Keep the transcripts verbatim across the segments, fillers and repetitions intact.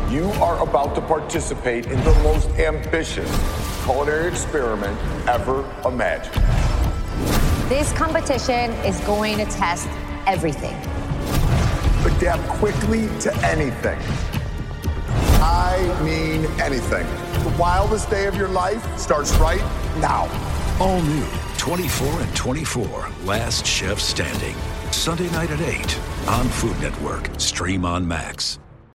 You are about to participate in the most ambitious culinary experiment ever imagined. This competition is going to test everything. Adapt quickly to anything. I mean anything. The wildest day of your life starts right now. All new twenty-four and twenty-four, Last Chef Standing. Sunday night at eight on Food Network. Stream on Max.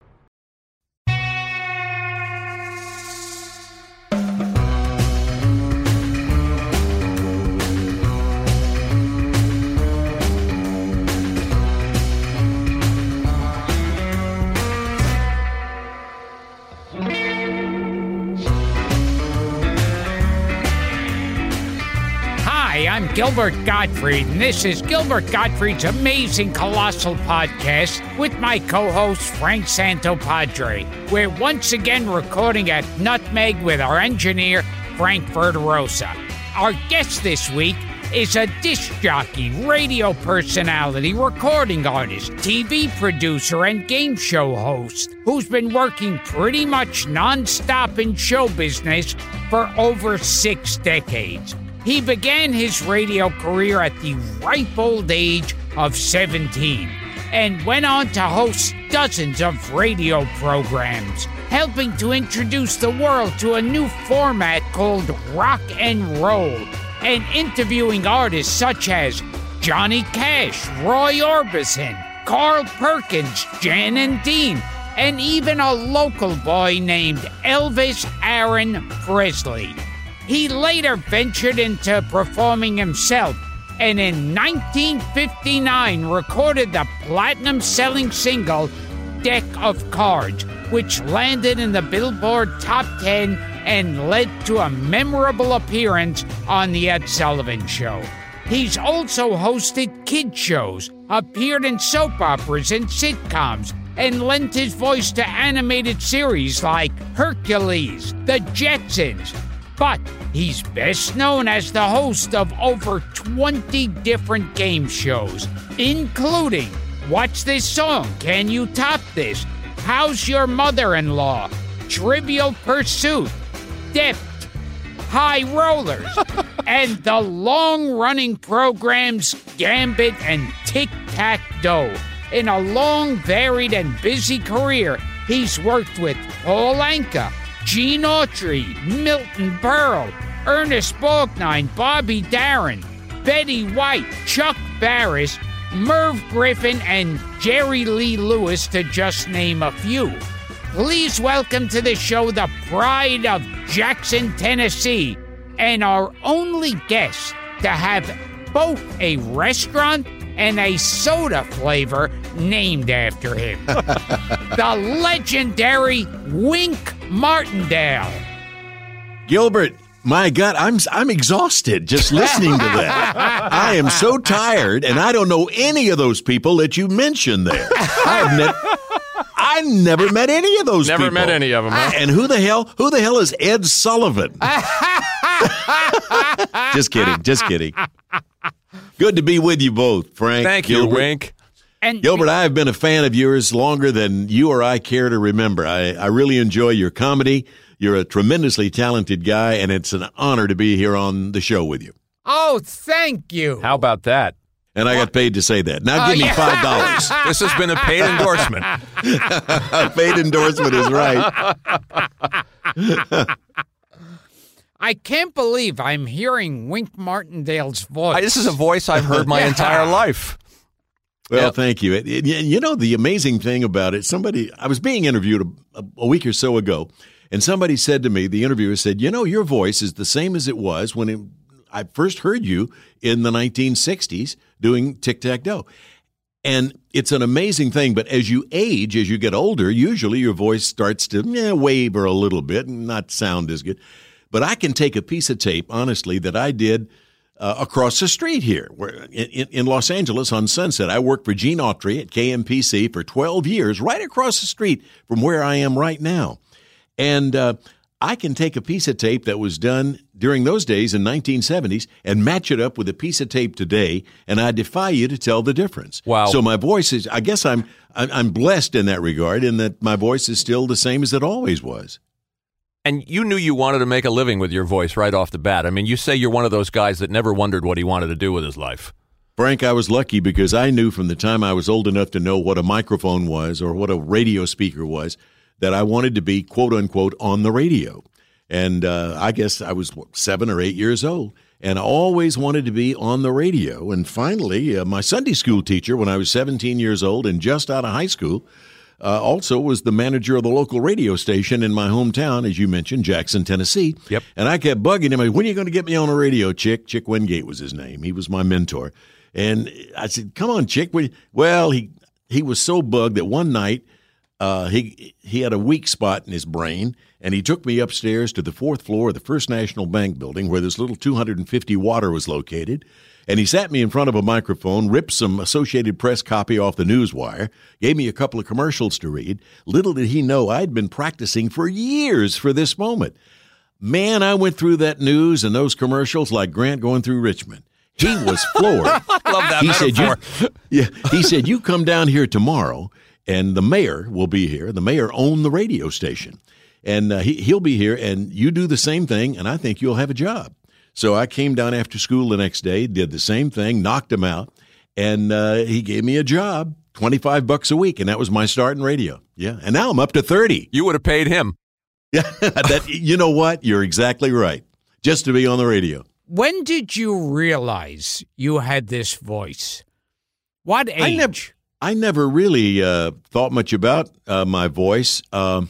I'm Gilbert Gottfried, and this is Gilbert Gottfried's Amazing Colossal Podcast with my co-host Frank Santopadre. We're once again recording at Nutmeg with our engineer, Frank Verderosa. Our guest this week is a disc jockey, radio personality, recording artist, T V producer, and game show host who's been working pretty much nonstop in show business for over six decades. He began his radio career at the ripe old age of seventeen and went on to host dozens of radio programs, helping to introduce the world to a new format called rock and roll, and interviewing artists such as Johnny Cash, Roy Orbison, Carl Perkins, Jan and Dean, and even a local boy named Elvis Aaron Presley. He later ventured into performing himself, and in nineteen fifty-nine recorded the platinum-selling single Deck of Cards, which landed in the Billboard Top ten and led to a memorable appearance on The Ed Sullivan Show. He's also hosted kid shows, appeared in soap operas and sitcoms, and lent his voice to animated series like Hercules, The Jetsons. But he's best known as the host of over twenty different game shows, including What's This Song? Can You Top This? How's Your Mother-in-Law? Trivial Pursuit, Deft, High Rollers, and the long-running programs Gambit and Tic-Tac-Toe. In a long, varied, and busy career, he's worked with Paul Anka, Gene Autry, Milton Berle, Ernest Borgnine, Bobby Darin, Betty White, Chuck Barris, Merv Griffin, and Jerry Lee Lewis, to just name a few. Please welcome to the show the pride of Jackson, Tennessee, and our only guest to have both a restaurant and a soda flavor named after him. The legendary Wink Martindale. Gilbert, my God, I'm I'm exhausted just listening to that. I am so tired, and I don't know any of those people that you mentioned there. I've ne- I never met any of those never people. Never met any of them. Huh? And who the hell? Who the hell is Ed Sullivan? Just kidding. Just kidding. Good to be with you both, Frank. Thank Gilbert. you, Wink. And Gilbert, I have been a fan of yours longer than you or I care to remember. I, I really enjoy your comedy. You're a tremendously talented guy, and it's an honor to be here on the show with you. Oh, thank you. How about that? And I got paid to say that. Now Oh, give me yeah. five dollars. This has been a paid endorsement. Paid endorsement is right. I can't believe I'm hearing Wink Martindale's voice. I, this is a voice I've heard my entire life. Well, Yep. thank you. It- it- You know, the amazing thing about it, somebody, I was being interviewed a, a week or so ago, and somebody said to me, the interviewer said, you know, your voice is the same as it was when it, I first heard you in the nineteen sixties doing Tic-Tac-Toe. And it's an amazing thing, but as you age, as you get older, usually your voice starts to eh, waver a little bit and not sound as good. But I can take a piece of tape, honestly, that I did uh, across the street here where, in, in Los Angeles on Sunset. I worked for Gene Autry at K M P C for twelve years, right across the street from where I am right now. And uh, I can take a piece of tape that was done during those days in nineteen seventies and match it up with a piece of tape today, and I defy you to tell the difference. Wow. So my voice is, I guess I'm I'm blessed in that regard, in that my voice is still the same as it always was. And you knew you wanted to make a living with your voice right off the bat. I mean, you say you're one of those guys that never wondered what he wanted to do with his life. Frank, I was lucky because I knew from the time I was old enough to know what a microphone was or what a radio speaker was that I wanted to be, quote unquote, on the radio. And uh, I guess I was what, seven or eight years old, and I always wanted to be on the radio. And finally, uh, my Sunday school teacher, when I was seventeen years old and just out of high school, Uh, also was the manager of the local radio station in my hometown, as you mentioned, Jackson, Tennessee. Yep. And I kept bugging him, when are you going to get me on the radio, Chick? Chick Wingate was his name. He was my mentor. And I said, come on, Chick. Well, he he was so bugged that one night uh, he he had a weak spot in his brain, and he took me upstairs to the fourth floor of the First National Bank building where this little two hundred fifty water was located. And he sat me in front of a microphone, ripped some Associated Press copy off the newswire, gave me a couple of commercials to read. Little did he know I'd been practicing for years for this moment. Man, I went through that news and those commercials like Grant going through Richmond. He was floored. Love that he metaphor. Said, you, yeah, he said, you come down here tomorrow, and the mayor will be here. The mayor owned the radio station. And uh, he, he'll be here, and you do the same thing, and I think you'll have a job. So I came down after school the next day, did the same thing, knocked him out, and uh, he gave me a job, twenty-five bucks a week, and that was my start in radio. Yeah, and now I'm up to thirty. You would have paid him. Yeah, that, you know what? You're exactly right. Just to be on the radio. When did you realize you had this voice? What age? I never, I never really uh, thought much about uh, my voice. Um,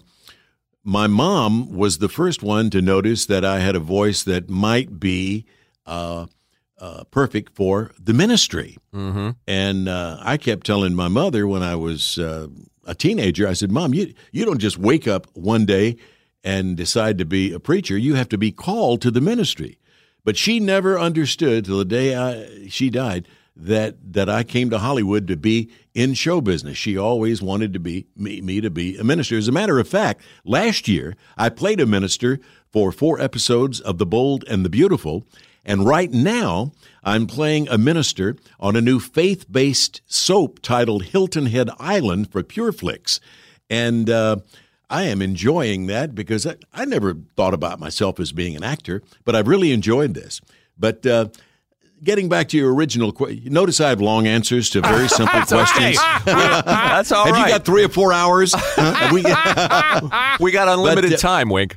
My mom was the first one to notice that I had a voice that might be uh, uh, perfect for the ministry. Mm-hmm. And uh, I kept telling my mother when I was uh, a teenager, I said, Mom, you, you don't just wake up one day and decide to be a preacher. You have to be called to the ministry. But she never understood till the day I, she died that that I came to Hollywood to be in show business. She always wanted to be me, me to be a minister. As a matter of fact, last year I played a minister for four episodes of The Bold and the Beautiful, and right now I'm playing a minister on a new faith-based soap titled Hilton Head Island for PureFlix. And uh, I am enjoying that because I, I never thought about myself as being an actor, but I've really enjoyed this. But uh, getting back to your original question, notice I have long answers to very simple questions. That's all have right. you got three or four hours? Huh? we, we got unlimited But, uh, time, Wink.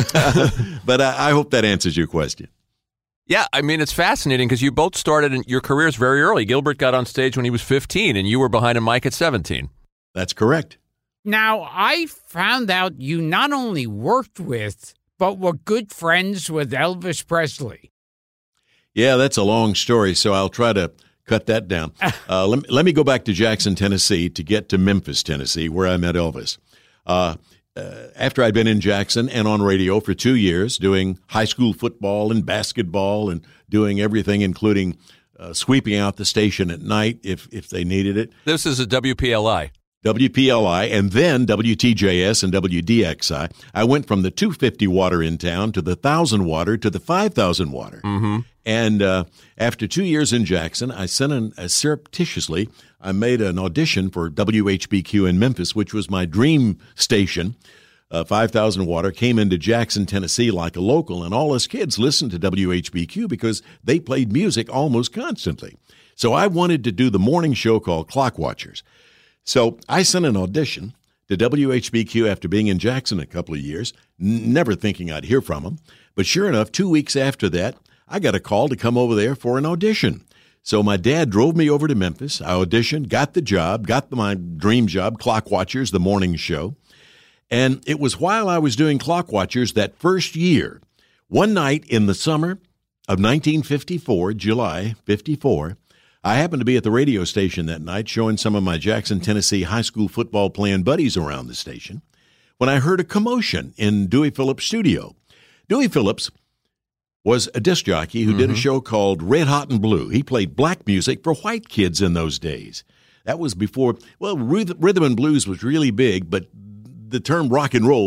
but I, I hope that answers your question. Yeah, I mean, it's fascinating because you both started in your careers very early. Gilbert got on stage when he was fifteen, and you were behind a mic at seventeen. That's correct. Now, I found out you not only worked with, but were good friends with Elvis Presley. Yeah, that's a long story, so I'll try to cut that down. Uh, let, me, let me go back to Jackson, Tennessee, to get to Memphis, Tennessee, where I met Elvis. Uh, uh, after I'd been in Jackson and on radio for two years, doing high school football and basketball and doing everything, including uh, sweeping out the station at night if, if they needed it. This is a W P L I. W P L I, and then W T J S and W D X I. I went from the two fifty water in town to the one thousand water to the five thousand water. Mm-hmm. And uh, after two years in Jackson, I sent an, uh, surreptitiously, I made an audition for W H B Q in Memphis, which was my dream station. Uh, five thousand water came into Jackson, Tennessee like a local, and all us kids listened to W H B Q because they played music almost constantly. So I wanted to do the morning show called Clock Watchers. So I sent an audition to W H B Q after being in Jackson a couple of years, n- never thinking I'd hear from them. But sure enough, two weeks after that, I got a call to come over there for an audition. So my dad drove me over to Memphis. I auditioned, got the job, got the, my dream job, Clock Watchers, the morning show. And it was while I was doing Clock Watchers that first year, one night in the summer of nineteen fifty-four, July fifty-four, I happened to be at the radio station that night showing some of my Jackson, Tennessee high school football playing buddies around the station when I heard a commotion in Dewey Phillips' studio. Dewey Phillips was a disc jockey who mm-hmm. did a show called Red Hot and Blue. He played black music for white kids in those days. That was before, well, rhythm and blues was really big, but the term rock and roll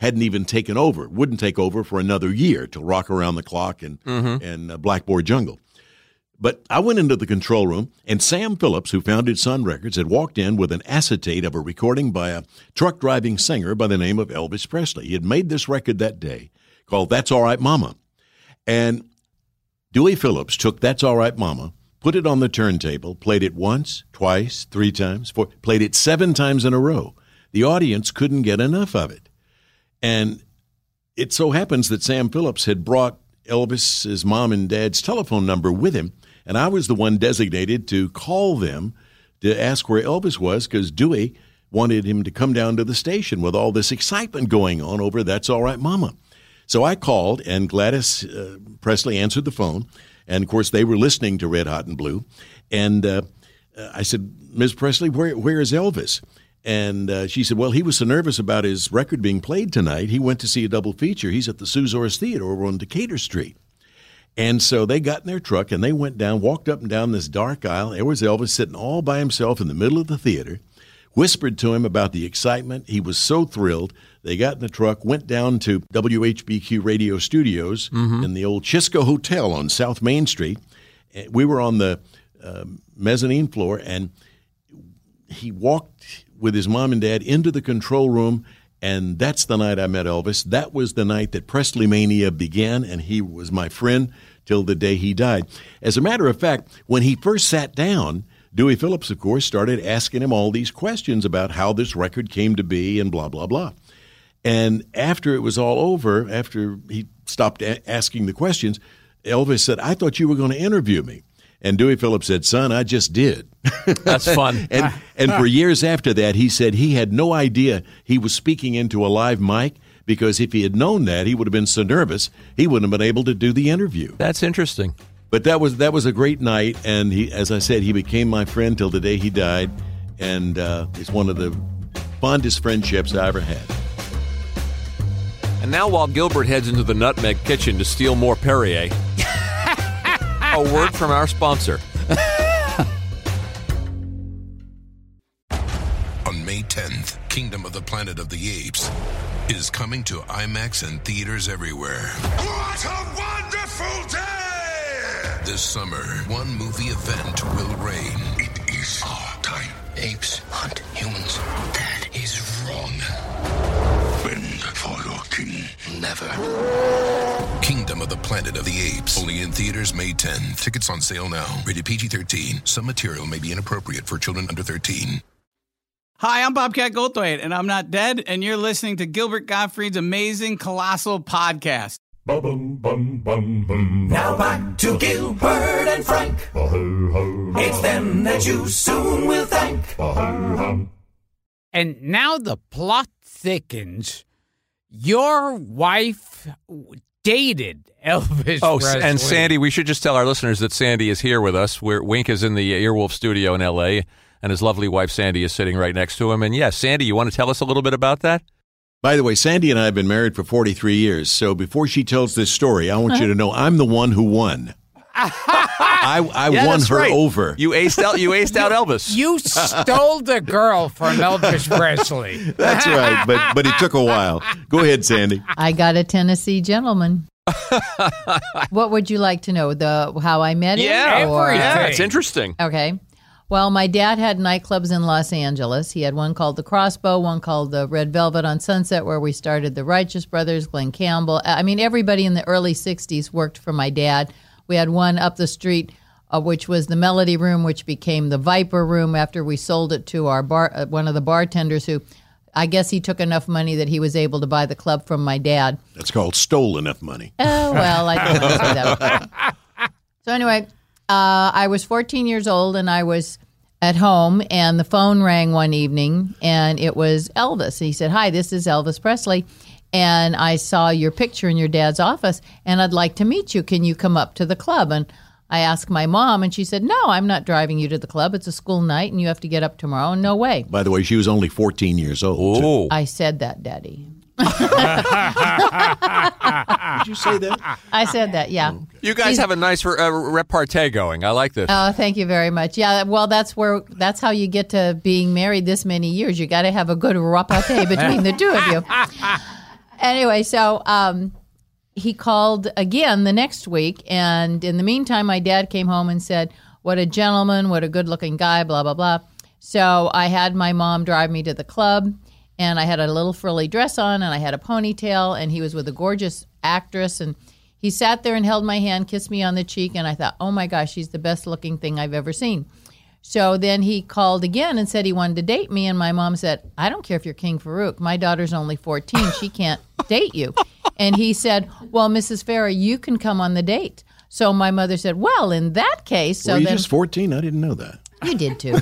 hadn't even taken over, wouldn't take over for another year till Rock Around the Clock and, Mm-hmm. and uh, Blackboard Jungle. But I went into the control room, and Sam Phillips, who founded Sun Records, had walked in with an acetate of a recording by a truck-driving singer by the name of Elvis Presley. He had made this record that day called That's All Right Mama. And Dewey Phillips took That's All Right Mama, put it on the turntable, played it once, twice, three times, four, played it seven times in a row. The audience couldn't get enough of it. And it so happens that Sam Phillips had brought Elvis's mom and dad's telephone number with him, and I was the one designated to call them to ask where Elvis was, because Dewey wanted him to come down to the station with all this excitement going on over That's All Right Mama. So I called, and Gladys uh, Presley answered the phone, and, of course, they were listening to Red Hot and Blue. And uh, I said, Miz Presley, where, where is Elvis? And uh, she said, well, he was so nervous about his record being played tonight, he went to see a double feature. He's at the Suzores Theater over on Decatur Street. And so they got in their truck, and they went down, walked up and down this dark aisle. There was Elvis sitting all by himself in the middle of the theater, whispered to him about the excitement. He was so thrilled. They got in the truck, went down to W H B Q Radio Studios mm-hmm. in the old Chisco Hotel on South Main Street. We were on the uh, mezzanine floor, and he walked with his mom and dad into the control room, and that's the night I met Elvis. That was the night that Presley Mania began, and he was my friend till the day he died. As a matter of fact, when he first sat down, Dewey Phillips, of course, started asking him all these questions about how this record came to be and blah, blah, blah. And after it was all over, after he stopped a- asking the questions, Elvis said, I thought you were going to interview me. And Dewey Phillips said, son, I just did. That's fun. and and for years after that, he said he had no idea he was speaking into a live mic, because if he had known that, he would have been so nervous, he wouldn't have been able to do the interview. That's interesting. But that was that was a great night, and he, as I said, he became my friend till the day he died, and uh, it's one of the fondest friendships I ever had. And now while Gilbert heads into the Nutmeg Kitchen to steal more Perrier, a word from our sponsor. On May tenth, Kingdom of the Planet of the Apes is coming to IMAX and theaters everywhere. What a wonderful day! This summer, one movie event will reign. It is our time. Apes hunt humans. That is wrong. Bend for your king. Never. Kingdom of the Planet of the Apes. Only in theaters May tenth. Tickets on sale now. Rated P G thirteen. Some material may be inappropriate for children under thirteen. Hi, I'm Bobcat Goldthwait, and I'm not dead, and you're listening to Gilbert Gottfried's amazing Colossal podcast. Ba-bum, bum, bum, bum. Now back to Gilbert and Frank. It's them that you soon will thank. And now the plot thickens. Your wife dated Elvis Oh, Presley. and Sandy, we should just tell our listeners that Sandy is here with us. We're, Wink is in the Earwolf studio in L A, and his lovely wife Sandy is sitting right next to him. And yes, Sandy, you want to tell us a little bit about that? By the way, Sandy and I have been married for forty-three years, so before she tells this story, I want you to know I'm the one who won. I, I yeah, won her right. over. You aced out, you aced out Elvis. You stole the girl from Elvis Presley. That's right, but but it took a while. Go ahead, Sandy. I got a Tennessee gentleman. What would you like to know? The how I met him? Yeah, or, yeah, it's interesting. Okay. Well, my dad had nightclubs in Los Angeles. He had one called the Crossbow, one called the Red Velvet on Sunset, where we started the Righteous Brothers, Glenn Campbell. I mean, everybody in the early sixties worked for my dad. We had one up the street, uh, which was the Melody Room, which became the Viper Room after we sold it to our bar, uh, one of the bartenders who, I guess he took enough money that he was able to buy the club from my dad. That's called stole enough money. Oh, well, I don't want to say that. So anyway, uh, I was fourteen years old, and I was at home, and the phone rang one evening, and it was Elvis. He said, hi, this is Elvis Presley, and I saw your picture in your dad's office, and I'd like to meet you. Can you come up to the club? And I asked my mom, and she said, no, I'm not driving you to the club. It's a school night, and you have to get up tomorrow. No way. By the way, she was only fourteen years old. Oh. I said that, Daddy. Did you say that? I said that, yeah. You guys have a nice uh, repartee going. I like this. Oh, thank you very much. Yeah, well, that's where that's how you get to being married this many years. You got to have a good repartee between the two of you. Anyway, so um, he called again the next week, and in the meantime, my dad came home and said, what a gentleman, what a good-looking guy, blah, blah, blah. So I had my mom drive me to the club, and I had a little frilly dress on, and I had a ponytail, and he was with a gorgeous actress, and he sat there and held my hand, kissed me on the cheek, and I thought, oh, my gosh, she's the best-looking thing I've ever seen. So then he called again and said he wanted to date me, and my mom said, I don't care if you're King Farouk. My daughter's only fourteen. She can't date you. And he said, well, Missus Farah, you can come on the date. So my mother said, well, in that case. So Were you then, just fourteen? I didn't know that. You did too.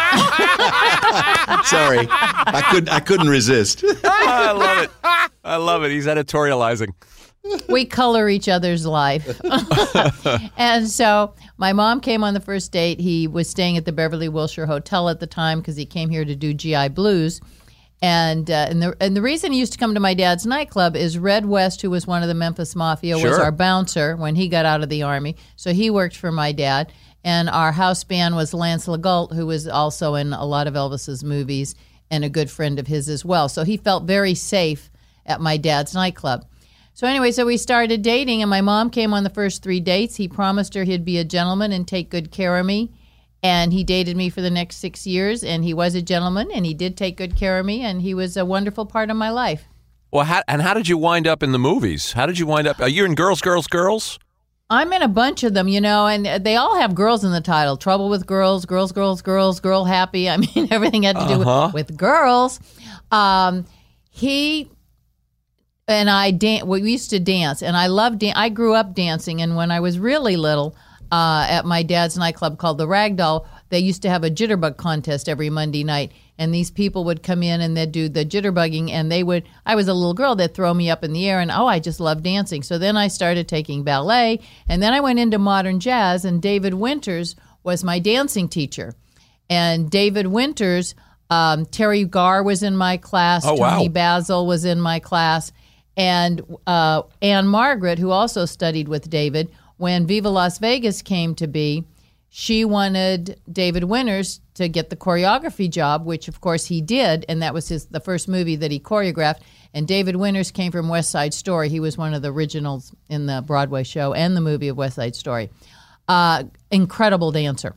Sorry. I, could, I couldn't resist. I love it. I love it. He's editorializing. We color each other's life. And so my mom came on the first date. He was staying at the Beverly Wilshire Hotel at the time because he came here to do G I Blues. And uh, and the and the reason he used to come to my dad's nightclub is Red West, who was one of the Memphis Mafia, Sure. was our bouncer when he got out of the Army. So he worked for my dad. And our house band was Lance Legault, who was also in a lot of Elvis's movies and a good friend of his as well. So he felt very safe at my dad's nightclub. So anyway, so we started dating, and my mom came on the first three dates. He promised her he'd be a gentleman and take good care of me. And he dated me for the next six years, and he was a gentleman, and he did take good care of me, and he was a wonderful part of my life. Well, how, and how did you wind up in the movies? How did you wind up? Are you in Girls, Girls, Girls? I'm in a bunch of them, you know, and they all have girls in the title. Trouble with Girls, Girls, Girls, Girls, Girl Happy. I mean, everything had to do Uh-huh. with, with girls. Um, he and I, dan- we used to dance, and I loved dan- I grew up dancing, and when I was really little, uh, at my dad's nightclub called the Ragdoll, they used to have a jitterbug contest every Monday night. And these people would come in and they'd do the jitterbugging, and they would, I was a little girl, they'd throw me up in the air, and oh, I just love dancing. So then I started taking ballet, and then I went into modern jazz, and David Winters was my dancing teacher. And David Winters, um, Terry Garr was in my class, Oh, wow. Tony Basil was in my class, and uh, Anne Margaret, who also studied with David, when Viva Las Vegas came to be, she wanted David Winters to get the choreography job, which of course he did, and that was his the first movie that he choreographed. And David Winters came from West Side Story. He was one of the originals in the Broadway show and the movie of West Side Story. Uh, incredible dancer.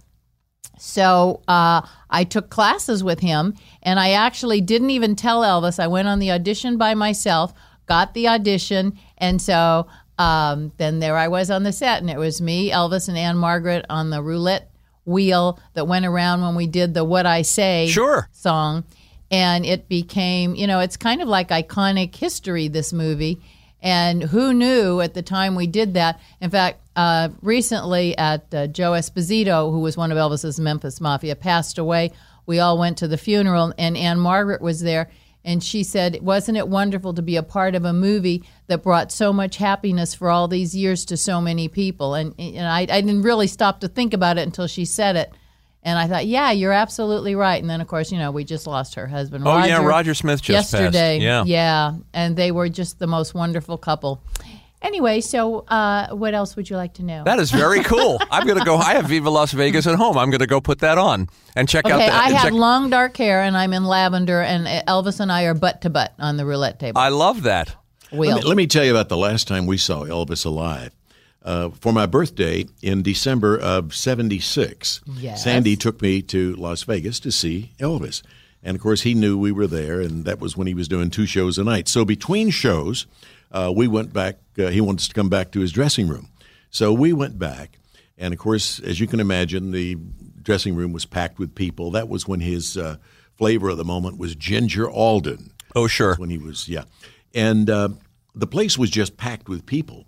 So uh, I took classes with him, and I actually didn't even tell Elvis. I went on the audition by myself, got the audition, and so um, then there I was on the set, and it was me, Elvis, and Anne Margaret on the roulette wheel that went around when we did the What I Say Sure. song. And it became, you know, it's kind of like iconic history, this movie. And who knew at the time we did that? In fact, uh, recently at uh, Joe Esposito, who was one of Elvis's Memphis Mafia, passed away. We all went to the funeral, and Anne Margaret was there. And she said, wasn't it wonderful to be a part of a movie that brought so much happiness for all these years to so many people? And, and I, I didn't really stop to think about it until she said it. And I thought, yeah, you're absolutely right. And then, of course, you know, we just lost her husband, Oh, Roger, yeah, Roger Smith just yesterday. passed. Yeah. Yeah, and they were just the most wonderful couple. Anyway, so uh, what else would you like to know? That is very cool. I'm going to go. I have Viva Las Vegas at home. I'm going to go put that on and check Okay, out that. I and have check- long dark hair, and I'm in lavender, and Elvis and I are butt to butt on the roulette table. I love that. Wheel. Let me, let me tell you about the last time we saw Elvis alive. Uh, for my birthday in December of seventy-six, Yes. Sandy took me to Las Vegas to see Elvis. And, of course, he knew we were there, and that was when he was doing two shows a night. So between shows, uh, we went back. Uh, he wanted us to come back to his dressing room. So we went back. And, of course, as you can imagine, the dressing room was packed with people. That was when his uh, flavor of the moment was Ginger Alden. Oh, sure. When he was, yeah. And uh, the place was just packed with people.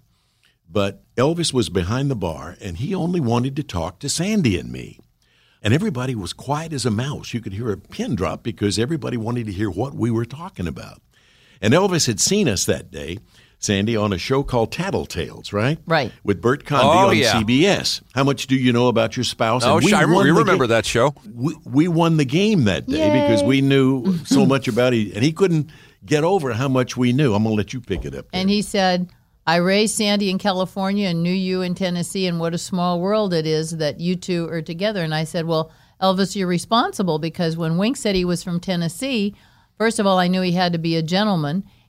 But Elvis was behind the bar, and he only wanted to talk to Sandy and me. And everybody was quiet as a mouse. You could hear a pin drop because everybody wanted to hear what we were talking about. And Elvis had seen us that day, Sandy, on a show called Tattletales, right? Right. With Bert Convy Oh, on yeah. C B S. How much do you know about your spouse? Oh, And we sure. I remember, won you the remember game. that show. We, we won the game that day Yay. because we knew so much about it. And he couldn't get over how much we knew. I'm going to let you pick it up there. And he said, I raised Sandy in California and knew you in Tennessee, and what a small world it is that you two are together. And I said, well, Elvis, you're responsible because when Wink said he was from Tennessee, first of all, I knew he had to be a gentleman.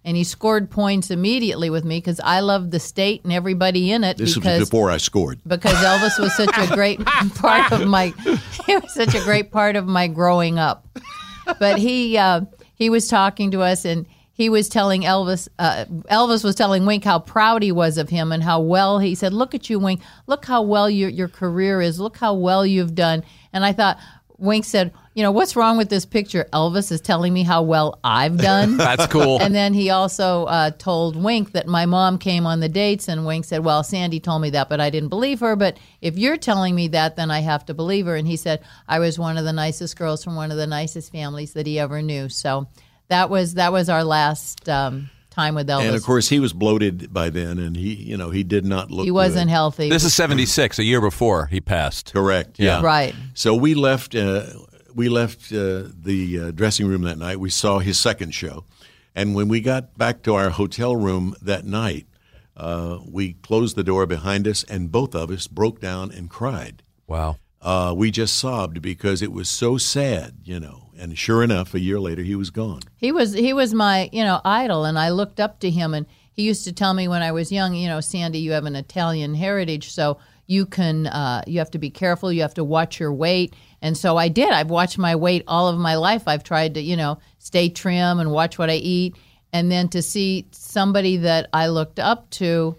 And he scored points immediately with me because I loved the state and everybody in it. This because, was before I scored. Because Elvis was such a great part of my, he was such a great part of my growing up. But he uh, he was talking to us, and he was telling Elvis, uh, Elvis was telling Wink how proud he was of him and how well, he said, look at you, Wink, look how well your your career is, look how well you've done. And I thought, Wink said, you know, what's wrong with this picture? Elvis is telling me how well I've done. That's cool. And then he also uh, told Wink that my mom came on the dates, and Wink said, well, Sandy told me that, but I didn't believe her. But if you're telling me that, then I have to believe her. And he said, I was one of the nicest girls from one of the nicest families that he ever knew. So that was that was our last um, time with Elvis. And, of course, he was bloated by then, and he, you know, he did not look He wasn't good. healthy. This is seventy-six, a year before he passed. Correct. Yeah. Right. So we left. Uh, we left uh, the uh, dressing room that night. We saw his second show, and when we got back to our hotel room that night, uh, we closed the door behind us, and both of us broke down and cried. Wow. Uh, we just sobbed because it was so sad, you know. And sure enough, a year later, he was gone. He was he was my, you know, idol, and I looked up to him. And he used to tell me when I was young, you know, Sandy, you have an Italian heritage, so you can uh, you have to be careful. You have to watch your weight. And so I did. I've watched my weight all of my life. I've tried to, you know, stay trim and watch what I eat. And then to see somebody that I looked up to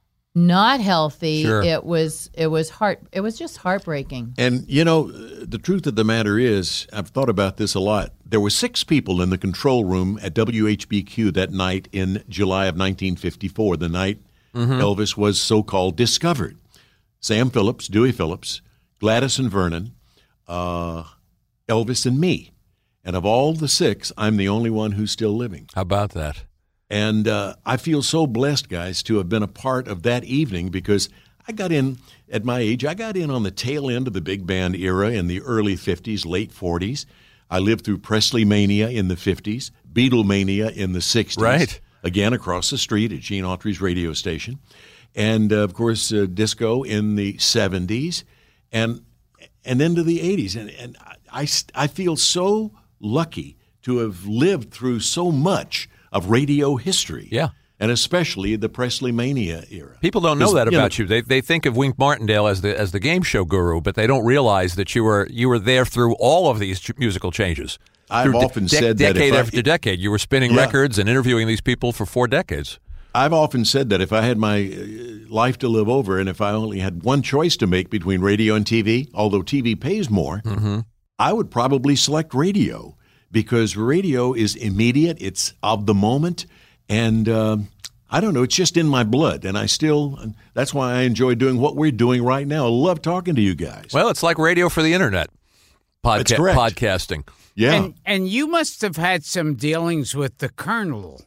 not healthy, Sure. it was it was heart it was just heartbreaking. And, you know, the truth of the matter is, I've thought about this a lot. There were six people in the control room at W H B Q that night in July of nineteen fifty-four, the night Mhm. Elvis was so-called discovered. Sam Phillips, Dewey Phillips, Gladys and Vernon, uh, Elvis and me. And of all the six, I'm the only one who's still living. How about that? And uh, I feel so blessed, guys, to have been a part of that evening because I got in, at my age, I got in on the tail end of the big band era in the early fifties, late forties. I lived through Presley Mania in the fifties, Beatlemania in the sixties. Right. Again, across the street at Gene Autry's radio station. And, uh, of course, uh, disco in the seventies and and into the eighties. And, and I, I feel so lucky to have lived through so much of radio history. Yeah. And especially the Presley Mania era. People don't know that you about know, you. They they think of Wink Martindale as the as the game show guru, but they don't realize that you were you were there through all of these ch- musical changes. I've Through often de- said that if decade I- after decade, you were spinning Yeah. records and interviewing these people for four decades. I've often said that if I had my uh, life to live over and if I only had one choice to make between radio and T V, although T V pays more, Mm-hmm. I would probably select radio because radio is immediate, it's of the moment, and um, I don't know, it's just in my blood, and I still, that's why I enjoy doing what we're doing right now. I love talking to you guys. Well, it's like radio for the internet. That's Podca- correct. Podcasting. Yeah. And, and you must have had some dealings with the Colonel.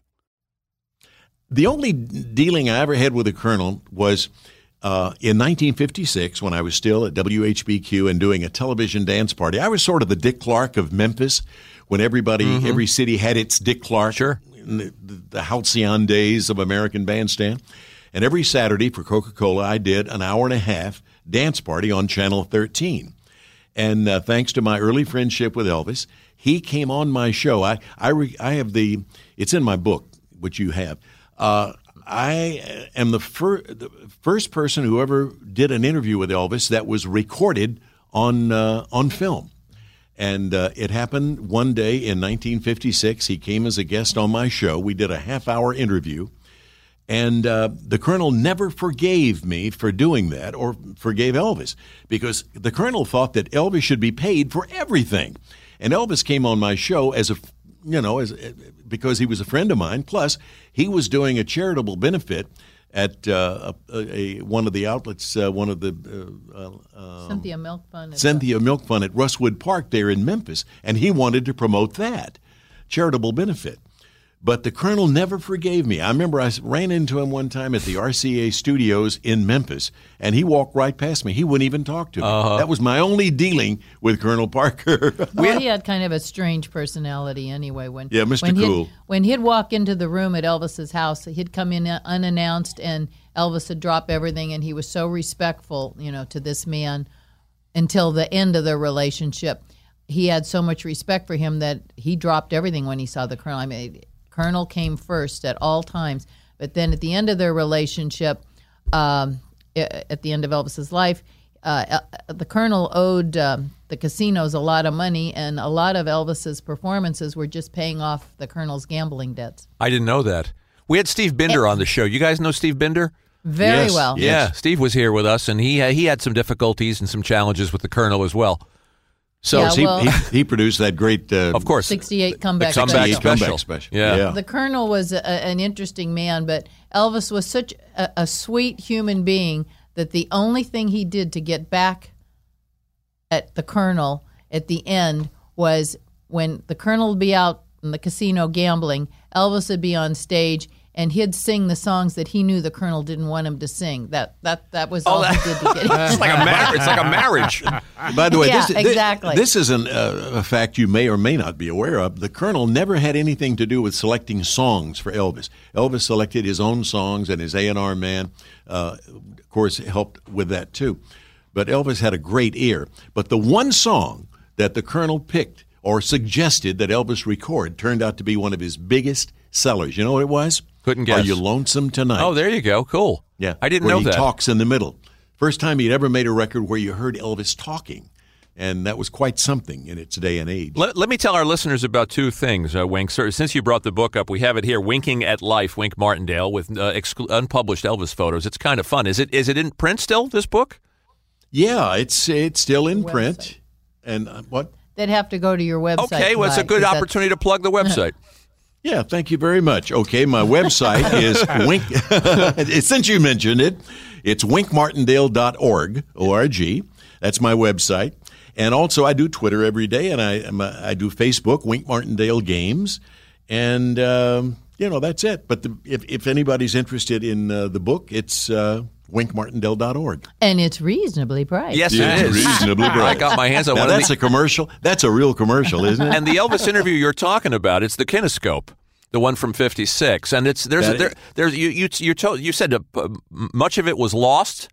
The only dealing I ever had with the Colonel was uh, in nineteen fifty-six when I was still at W H B Q and doing a television dance party. I was sort of the Dick Clark of Memphis when everybody, Mhm. every city had its Dick Clark. Sure. In the, the, the halcyon days of American Bandstand. And every Saturday for Coca-Cola, I did an hour and a half dance party on Channel thirteen. And uh, thanks to my early friendship with Elvis, he came on my show. I I, re, I have the, it's in my book, which you have. Uh, I am the, fir- the first person who ever did an interview with Elvis that was recorded on uh, on film. And uh, it happened one day in nineteen fifty-six. He came as a guest on my show. We did a half-hour interview. And uh, the Colonel never forgave me for doing that or forgave Elvis because the Colonel thought that Elvis should be paid for everything. And Elvis came on my show as a, you know, as because he was a friend of mine. Plus, he was doing a charitable benefit at uh, a, a, one of the outlets, uh, one of the uh, uh, Cynthia Milk Fund. Cynthia Milk Fund at Russwood Park there in Memphis, and he wanted to promote that charitable benefit. But the Colonel never forgave me. I remember I ran into him one time at the R C A studios in Memphis, and he walked right past me. He wouldn't even talk to me. Uh-huh. That was my only dealing with Colonel Parker. Well, he had kind of a strange personality anyway. When Yeah, Mister when he'd- Cool. When he'd walk into the room at Elvis's house, he'd come in unannounced, and Elvis would drop everything, and he was so respectful, you know, to this man until the end of their relationship. He had so much respect for him that he dropped everything when he saw the Colonel. I mean, Colonel came first at all times. But then at the end of their relationship, um, at the end of Elvis's life, uh, the Colonel owed um, the casinos a lot of money, and a lot of Elvis's performances were just paying off the Colonel's gambling debts. I didn't know that. We had Steve Binder on the show. You guys know Steve Binder? Very Yes, well. yes. Yeah, Steve was here with us, and he uh, he had some difficulties and some challenges with the Colonel as well. So Yeah, he, well- he, he produced that great, uh, of course, sixty-eight comeback the comeback special. special. comeback special. Yeah. Yeah. The Colonel was a, an interesting man, but Elvis was such a, a sweet human being that the only thing he did to get back at the Colonel at the end was when the Colonel would be out in the casino gambling, Elvis would be on stage and he'd sing the songs that he knew the Colonel didn't want him to sing. That that that was all he did to get him. It's like a marriage. It's like a marriage. By the way, Yeah, this, exactly. this, this is an, uh, a fact you may or may not be aware of. The Colonel never had anything to do with selecting songs for Elvis. Elvis selected his own songs, and his A and R man, uh, of course, helped with that too. But Elvis had a great ear. But the one song that the Colonel picked or suggested that Elvis record turned out to be one of his biggest sellers. You know what it was? Couldn't guess. Are You Lonesome Tonight? Oh, there you go. Cool. Yeah, I didn't where know he that. talks in the middle. First time he'd ever made a record where you heard Elvis talking, and that was quite something in its day and age. Let, let me tell our listeners about two things, uh, Wink. Sir, since you brought the book up, we have it here, Winking at Life, Wink Martindale, with uh, exclu- unpublished Elvis photos. It's kind of fun. Is it? Is it in print still, this book? Yeah, it's it's still in print. And uh, what? They'd have to go to your website. Okay, to well, it's buy a it, good 'cause that's- opportunity to plug the website. Yeah, thank you very much. Okay, my website is Wink. Since you mentioned it, it's wink martindale dot org, O R G. That's my website. And also, I do Twitter every day, and I I'm a, I do Facebook, Wink Martindale Games, and um, you know that's it. But the, if if anybody's interested in uh, the book, it's uh, wink martindale dot org. And it's reasonably priced. Yes, Yeah, it is. reasonably I priced. got my hands on Now, one of that's the- a commercial. That's a real commercial, isn't it? And the Elvis interview you're talking about, it's the Kinescope, the one from fifty-six, and it's there's That there, is- there's you you you told you said uh, much of it was lost.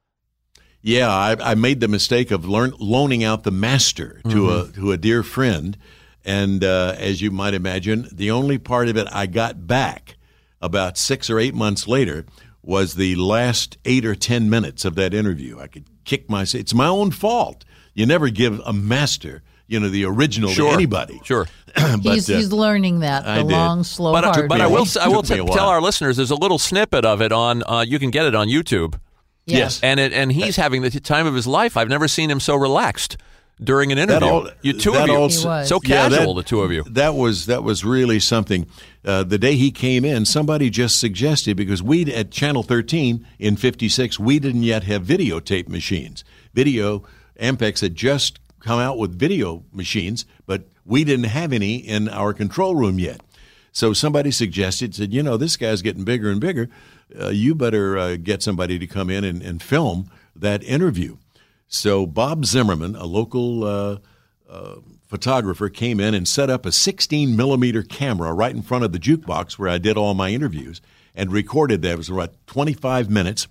Yeah, I, I made the mistake of learn, loaning out the master to Mm-hmm. a to a dear friend, and uh, as you might imagine, the only part of it I got back about six or eight months later was the last eight or ten minutes of that interview. I could kick myself. It's my own fault. You never give a master, you know, the original Sure. to anybody. Sure. but, he's, uh, he's learning that, I the did. long, slow, But, hard but I way. will I will Took me t- a tell while. our listeners there's a little snippet of it on uh, you can get it on YouTube. Yes. And it and he's having the time of his life. I've never seen him so relaxed during an interview. all- you two that of you, also- He was. so Yeah, casual, that- the two of you. That was that was really something. Uh, the day he came in, somebody just suggested, because we at Channel thirteen in fifty-six, we didn't yet have videotape machines. Video, Ampex had just come out with video machines, but we didn't have any in our control room yet. So somebody suggested, said, you know, this guy's getting bigger and bigger. Uh, you better uh, get somebody to come in and, and film that interview. So Bob Zimmerman, a local uh, uh, photographer, came in and set up a sixteen millimeter camera right in front of the jukebox where I did all my interviews and recorded that. It was about twenty-five minutes.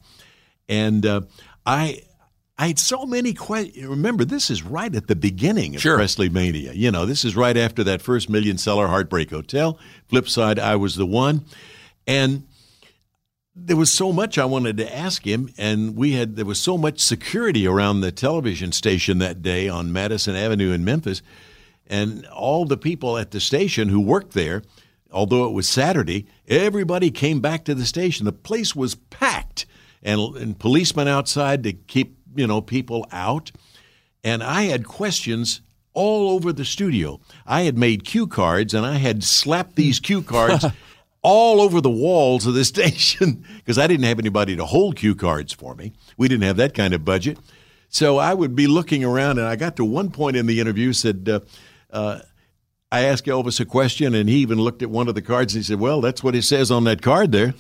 And uh, I I had so many questions. Remember, this is right at the beginning of Sure. Presley Mania. You know, this is right after that first million seller Heartbreak Hotel. Flip side, I Was the One. And there was so much I wanted to ask him, and we had there was so much security around the television station that day on Madison Avenue in Memphis, and all the people at the station who worked there, although it was Saturday, everybody came back to the station. The place was packed, and, and policemen outside to keep you know people out, and I had questions all over the studio. I had made cue cards, and I had slapped these cue cards all over the walls of the station because I didn't have anybody to hold cue cards for me. We didn't have that kind of budget. So I would be looking around, and I got to one point in the interview, said, uh, uh, I asked Elvis a question, and he even looked at one of the cards, and he said, well, that's what it says on that card there.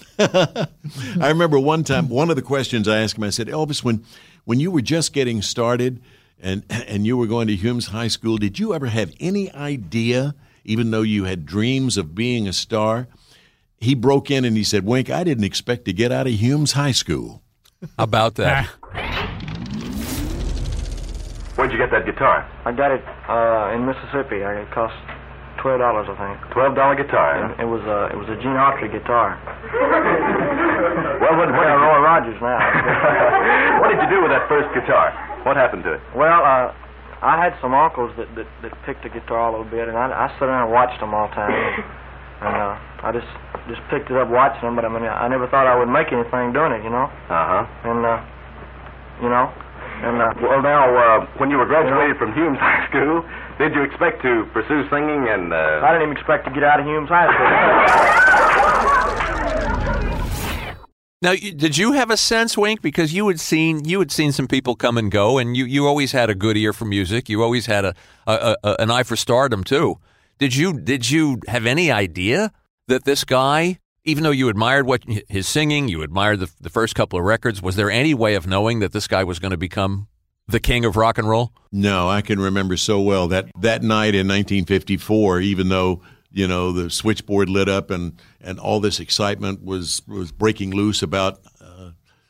I remember one time, one of the questions I asked him, I said, Elvis, when, when you were just getting started and, and you were going to Humes High School, did you ever have any idea, even though you had dreams of being a star? He broke in and he said, Wink, I didn't expect to get out of Humes High School. How about that? Where'd you get that guitar? I got it uh, in Mississippi. I- It cost twelve dollars, I think. Twelve dollar guitar. It, it was a it was a Gene Autry guitar. Well, what, what yeah, did Roy you, Rogers now. what did you do with that first guitar? What happened to it? Well, uh, I had some uncles that, that, that picked the guitar a little bit, and I, I sat around and watched them all the time. And uh, I just just picked it up watching them, but I mean, I never thought I would make anything doing it, you know. Uh huh. And uh, you know, and uh, well, now uh, when you were graduated you know, from Humes High School, did you expect to pursue singing? And uh... I didn't even expect to get out of Humes High School. Now, did you have a sense, Wink, because you had seen you had seen some people come and go, and you, you always had a good ear for music. You always had a, a, a an eye for stardom too. Did you did you have any idea that this guy, even though you admired what his singing, you admired the, the first couple of records, was there any way of knowing that this guy was going to become the king of rock and roll? No, I can remember so well that that night in nineteen fifty-four, even though, you know, the switchboard lit up and, and all this excitement was, was breaking loose about uh,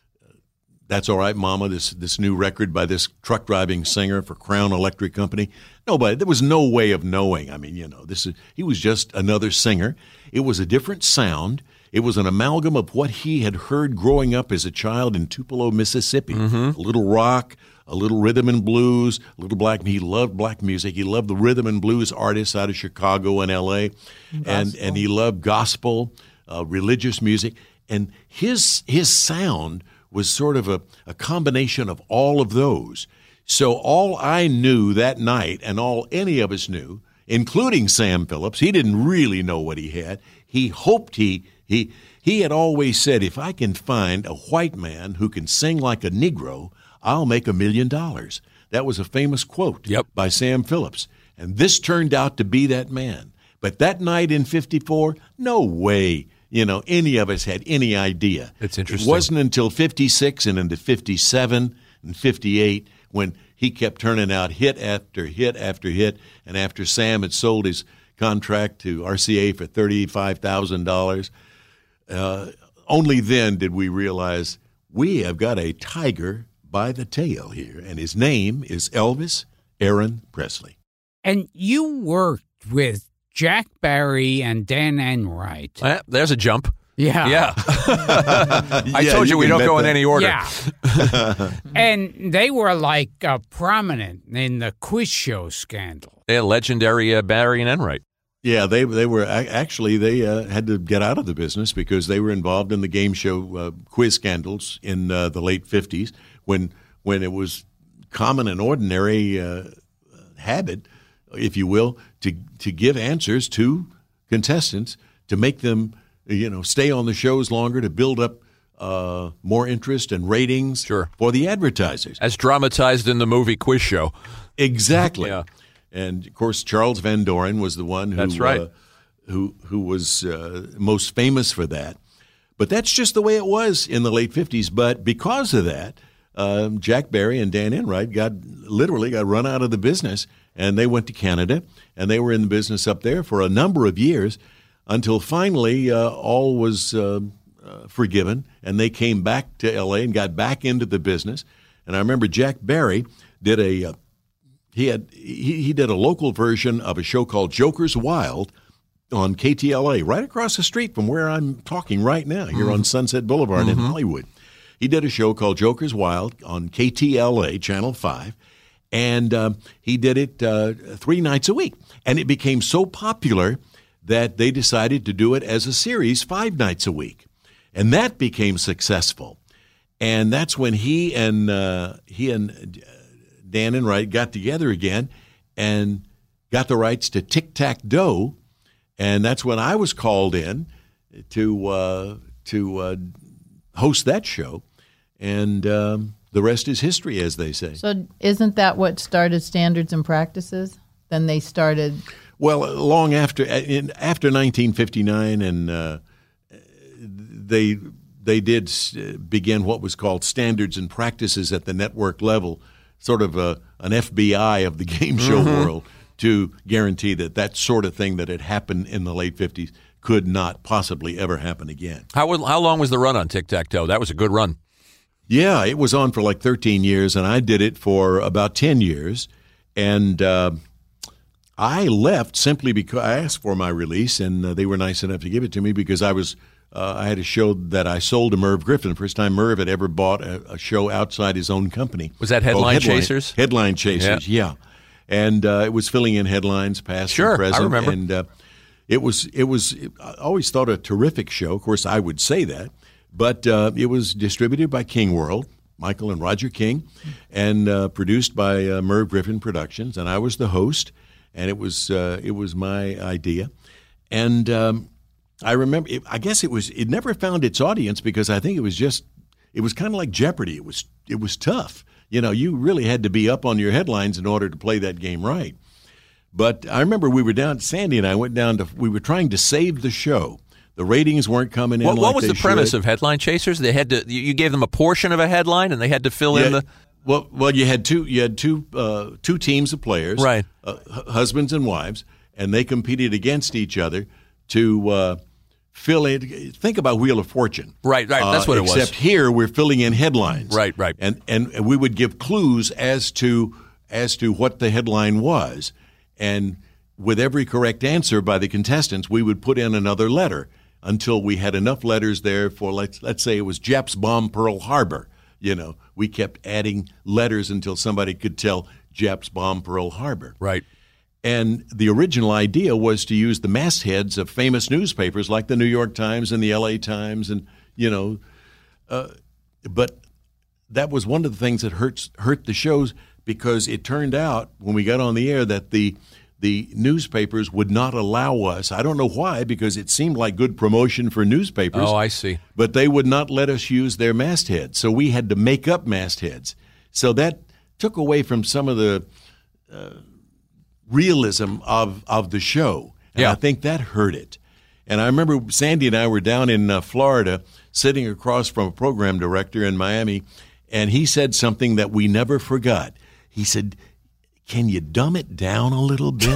That's All Right, Mama, this this new record by this truck driving singer for Crown Electric Company. Nobody, there was no way of knowing. I mean, you know, this is he was just another singer. It was a different sound. It was an amalgam of what he had heard growing up as a child in Tupelo, Mississippi. Mm-hmm. A little rock, a little rhythm and blues, a little black. He loved black music. He loved the rhythm and blues artists out of Chicago and L A, and and he loved gospel, uh, religious music. And his his sound was sort of a, a combination of all of those. So all I knew that night, and all any of us knew, including Sam Phillips, he didn't really know what he had. He hoped he he he had always said, if I can find a white man who can sing like a Negro, I'll make a million dollars. That was a famous quote yep. by Sam Phillips. And this turned out to be that man. But that night in fifty-four, no way, you know, any of us had any idea. It's interesting. It wasn't until fifty-six and into fifty-seven and fifty-eight when he kept turning out hit after hit after hit. And after Sam had sold his contract to R C A for thirty-five thousand dollars, uh, only then did we realize we have got a tiger by the tail here, and his name is Elvis Aaron Presley. And you worked with Jack Barry and Dan Enright. Uh, there's a jump. Yeah. Yeah. I yeah, told you, you we don't go that. in any order. Yeah. And they were like uh, prominent in the quiz show scandal. Yeah, legendary uh, Barry and Enright. Yeah, they they were actually they uh, had to get out of the business because they were involved in the game show uh, quiz scandals in uh, the late fifties when when it was common and ordinary uh, habit, if you will, to to give answers to contestants to make them, you know, stay on the shows longer, to build up uh, more interest and ratings sure. for the advertisers. As dramatized in the movie Quiz Show. Exactly. Yeah. And, of course, Charles Van Doren was the one who that's right. uh, who who was uh, most famous for that. But that's just the way it was in the late fifties. But because of that, um, Jack Barry and Dan Enright got literally got run out of the business, and they went to Canada, and they were in the business up there for a number of years until finally uh, all was uh, uh, forgiven, and they came back to L A and got back into the business. And I remember Jack Barry did a uh, He had he, he did a local version of a show called Joker's Wild on K T L A, right across the street from where I'm talking right now, here mm-hmm. on Sunset Boulevard mm-hmm. in Hollywood. He did a show called Joker's Wild on K T L A, Channel five, and um, he did it uh, three nights a week. And it became so popular that they decided to do it as a series five nights a week. And that became successful. And that's when he and uh, he and Dan Enright got together again and got the rights to Tic Tac Doe, and that's when I was called in to uh, to uh, host that show, and um, the rest is history, as they say. So isn't that what started Standards and Practices? Then they started. Well, long after in, after nineteen fifty-nine, and uh, they they did begin what was called Standards and Practices at the network level. Sort of a, an F B I of the game show mm-hmm. world to guarantee that that sort of thing that had happened in the late fifties could not possibly ever happen again. How how long was the run on Tic-Tac-Toe? That was a good run. Yeah, it was on for like thirteen years, and I did it for about ten years. And uh, I left simply because I asked for my release, and uh, they were nice enough to give it to me because I was uh, I had a show that I sold to Merv Griffin. First time Merv had ever bought a, a show outside his own company. Was that Headline, Headline Chasers? Headline Chasers, yeah. yeah. And uh, it was filling in headlines, past sure, and present. I remember. And uh, it was it was I always thought a terrific show. Of course, I would say that, but uh, it was distributed by King World, Michael and Roger King, and uh, produced by uh, Merv Griffin Productions, and I was the host. And it was uh, it was my idea, and um, I remember. It, I guess it was. It never found its audience because I think it was just. It was kind of like Jeopardy. It was it was tough. You know, you really had to be up on your headlines in order to play that game right. But I remember we were down. Sandy and I went down to. We were trying to save the show. The ratings weren't coming in. What, like what was they the premise should. of Headline Chasers? They had to. You gave them a portion of a headline, and they had to fill yeah, in the. Well, well, you had two. You had two. Uh, two teams of players, right? Uh, h- husbands and wives, and they competed against each other to uh, fill in. Think about Wheel of Fortune, right? Right. That's what uh, it was. Except here, we're filling in headlines, right? Right. And and we would give clues as to as to what the headline was, and with every correct answer by the contestants, we would put in another letter until we had enough letters there for let's let's say it was Japs bomb Pearl Harbor. You know, we kept adding letters until somebody could tell Japs bomb Pearl Harbor. Right. And the original idea was to use the mastheads of famous newspapers like the New York Times and the L A Times, and you know, uh, but that was one of the things that hurts hurt the shows because it turned out when we got on the air that the the newspapers would not allow us. I don't know why, because it seemed like good promotion for newspapers. Oh, I see. But they would not let us use their mastheads, so we had to make up mastheads. So that took away from some of the uh, realism of, of the show, and yeah. I think that hurt it. And I remember Sandy and I were down in uh, Florida sitting across from a program director in Miami, and he said something that we never forgot. He said, "Can you dumb it down a little bit?"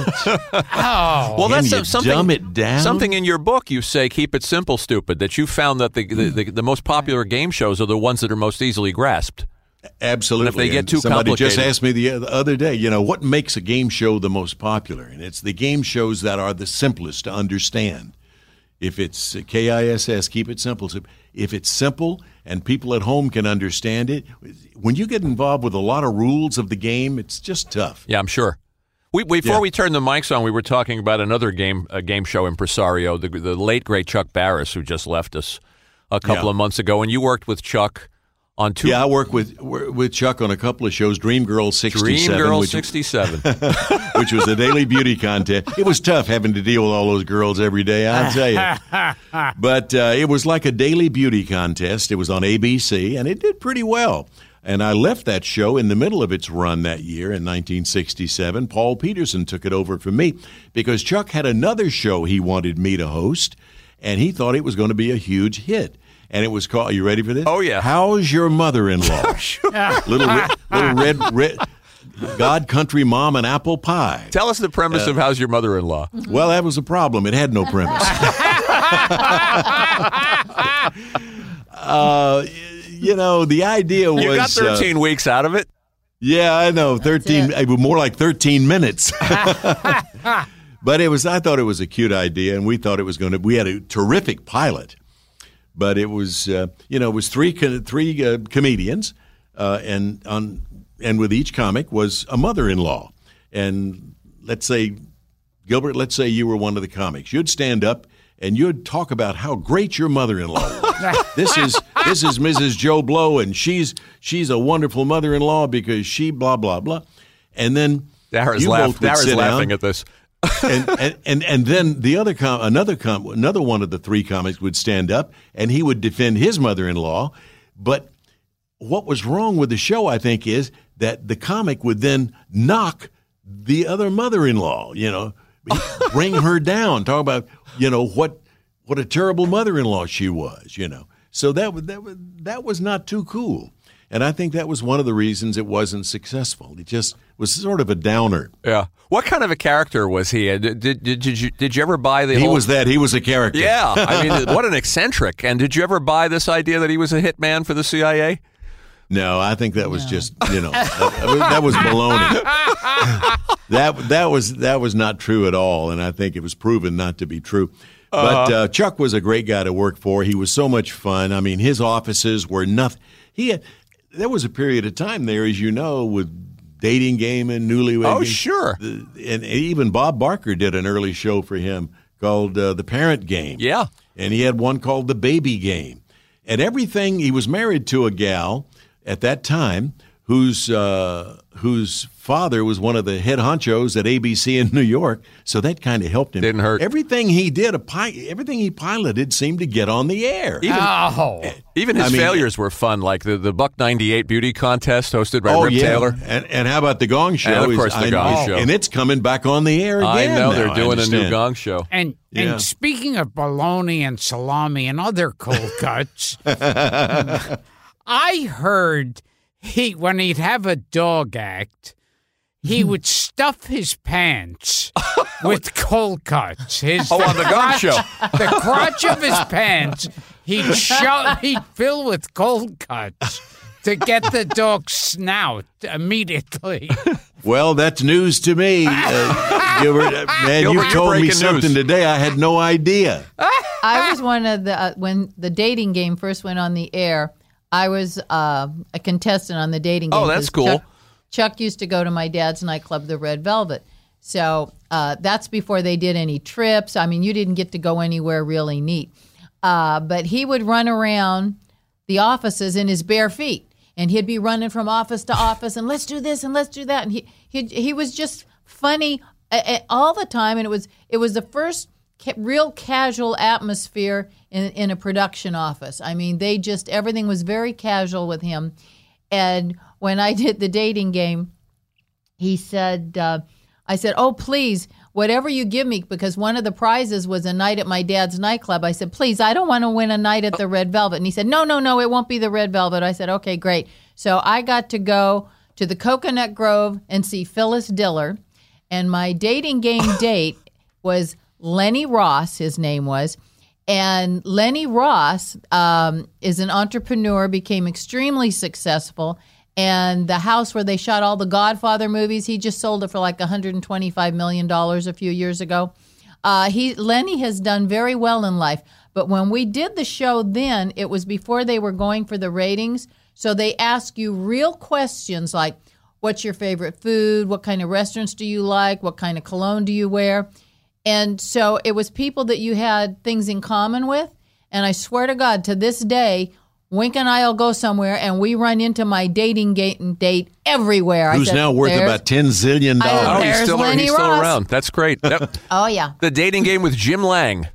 oh, well, Can that's you something. Dumb it down. Something in your book you say, "Keep it simple, stupid." That you found that the the, the the most popular game shows are the ones that are most easily grasped. Absolutely. And if they get and too somebody complicated, just asked me the other day, you know, what makes a game show the most popular? And it's the game shows that are the simplest to understand. If it's K I S S, keep it simple. If it's simple and people at home can understand it, when you get involved with a lot of rules of the game, it's just tough. Yeah, I'm sure. We, before yeah. we turned the mics on, we were talking about another game a game show impresario, the, the late, great Chuck Barris, who just left us a couple yeah. of months ago. And you worked with Chuck on two. Yeah, I worked with with Chuck on a couple of shows. Dream Girl sixty-seven. Dream Girl which, sixty-seven. which was a daily beauty contest. It was tough having to deal with all those girls every day, I'll tell you. But uh, it was like a daily beauty contest. It was on A B C, and it did pretty well. And I left that show in the middle of its run that year in nineteen sixty-seven. Paul Peterson took it over from me because Chuck had another show he wanted me to host, and he thought it was going to be a huge hit. And it was called, are you ready for this? Oh, yeah. How's Your Mother-in-Law? little, red, little red, red, God, Country, Mom, and Apple Pie. Tell us the premise uh, of How's Your Mother-in-Law? Well, that was a problem. It had no premise. uh, you know, the idea was... You got thirteen uh, weeks out of it? Yeah, I know. thirteen, it. More like thirteen minutes. But it was. I thought it was a cute idea, and we thought it was going to... We had a terrific pilot. But it was, uh, you know, it was three three uh, comedians, uh, and on and with each comic was a mother-in-law. And let's say, Gilbert, let's say you were one of the comics. You'd stand up and you'd talk about how great your mother-in-law was. this is this is Missus Joe Blow, and she's she's a wonderful mother-in-law because she blah blah blah. And then Dara's, you laugh, both would Dara's sit laughing down, at this. and, and, and and then the other com- another com- another one of the three comics would stand up and he would defend his mother-in-law. But what was wrong with the show, I think, is that the comic would then knock the other mother-in-law. You know, bring her down. Talk about you know what what a terrible mother-in-law she was. You know, so that was that was that was not too cool. And I think that was one of the reasons it wasn't successful. It just was sort of a downer. Yeah. What kind of a character was he? Did did, did you did you ever buy the? He whole... was that. He was a character. Yeah. I mean, what an eccentric. And did you ever buy this idea that he was a hitman for the C I A? No, I think that was no. just, you know, that, that was baloney. that that was that was not true at all, and I think it was proven not to be true. But uh, Chuck was a great guy to work for. He was so much fun. I mean, his offices were nothing. He had, there was a period of time there, as you know, with Dating Game and Newlywed Oh, Game. sure. And even Bob Barker did an early show for him called uh, The Parent Game. Yeah. And he had one called The Baby Game. And everything, he was married to a gal at that time whose uh, whose father was one of the head honchos at A B C in New York, so that kind of helped him. Didn't hurt. Everything he did, a pi- everything he piloted seemed to get on the air. Even, oh. even his I mean, failures were fun, like the, the Buck ninety-eight beauty contest hosted by oh, Rip yeah. Taylor. And, and how about the Gong Show? And, of course, the I, Gong I, Show. And it's coming back on the air again I know, now, they're doing I a new Gong Show. And Yeah. and speaking of bologna and salami and other cold cuts, I heard he when he'd have a dog act, he would stuff his pants with cold cuts. His Oh, on the Gong crotch- Show. The crotch of his pants, he'd show, he'd fill with cold cuts to get the dog's snout immediately. Well, that's news to me. Uh, Gilbert, uh, man, Gilbert, you you're told me breaking something news. today. I had no idea. I was one of the uh, when the Dating Game first went on the air. I was uh, a contestant on the Dating Game. Oh, that's 'cause cool. Chuck, Chuck used to go to my dad's nightclub, the Red Velvet. So uh, that's before they did any trips. I mean, you didn't get to go anywhere really neat. Uh, but he would run around the offices in his bare feet, and he'd be running from office to office, and let's do this and let's do that. And he he he was just funny uh, all the time, and it was it was the first ca- real casual atmosphere in in a production office. I mean, they just everything was very casual with him. And when I did the Dating Game, he said, uh, I said, oh, please, whatever you give me, because one of the prizes was a night at my dad's nightclub. I said, please, I don't want to win a night at the Red Velvet. And he said, no, no, no, it won't be the Red Velvet. I said, okay, great. So I got to go to the Coconut Grove and see Phyllis Diller. And my Dating Game date was Lenny Ross, his name was. And Lenny Ross um, is an entrepreneur, became extremely successful. And the house where they shot all the Godfather movies, he just sold it for like one hundred twenty-five million dollars a few years ago. Uh, he Lenny has done very well in life. But when we did the show then, it was before they were going for the ratings. So they ask you real questions like, what's your favorite food? What kind of restaurants do you like? What kind of cologne do you wear? And so it was people that you had things in common with. And I swear to God, to this day, Wink and I will go somewhere, and we run into my dating gate date everywhere. Who's I said, now worth "There's-" about ten zillion dollars. I- Oh, he's There's still, Lenny he's still Ross. around. That's great. Yep. Oh, yeah. The Dating Game with Jim Lang.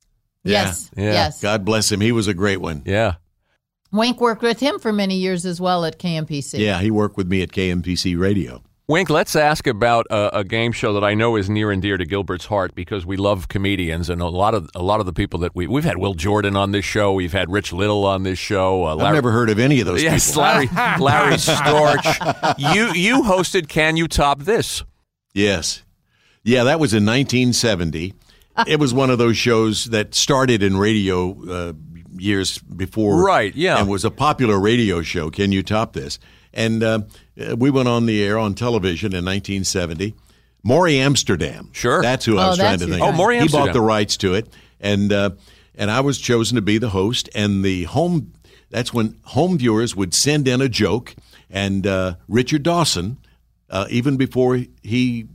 Yes. Yeah. Yes. God bless him. He was a great one. Yeah. Wink worked with him for many years as well at K M P C. Yeah, he worked with me at K M P C Radio. Wink, let's ask about a, a game show that I know is near and dear to Gilbert's heart because we love comedians, and a lot of a lot of the people that we we've had Will Jordan on this show, we've had Rich Little on this show. Uh, Larry, I've never heard of any of those yes, people. Larry Larry Storch. You you hosted Can You Top This? Yes. Yeah, that was in nineteen seventy. It was one of those shows that started in radio uh, years before. Right, yeah. And was a popular radio show, Can You Top This? And uh, we went on the air on television in nineteen seventy. Maury Amsterdam. Sure. That's who I Oh, was trying that's to who- think Oh, of. Maury He bought Amsterdam. the rights to it. And uh, and I was chosen to be the host. And the home, that's when home viewers would send in a joke. And uh, Richard Dawson, uh, even before he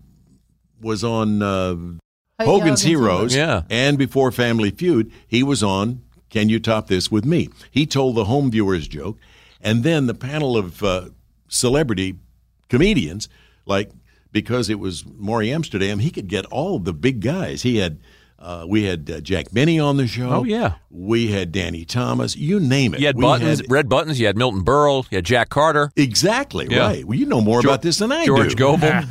was on uh, Hogan's Hogan's Heroes, Heroes. Yeah. and before Family Feud, he was on Can You Top This with me. He told the home viewers joke, and then the panel of uh, celebrity comedians, like because it was Maury Amsterdam, he could get all the big guys. He had uh, we had uh, Jack Benny on the show. Oh, yeah. We had Danny Thomas. You name it. You had We buttons, had- red buttons. You had Milton Berle. You had Jack Carter. Exactly, Yeah. right. Well, you know more George- about this than I George do. Goebel.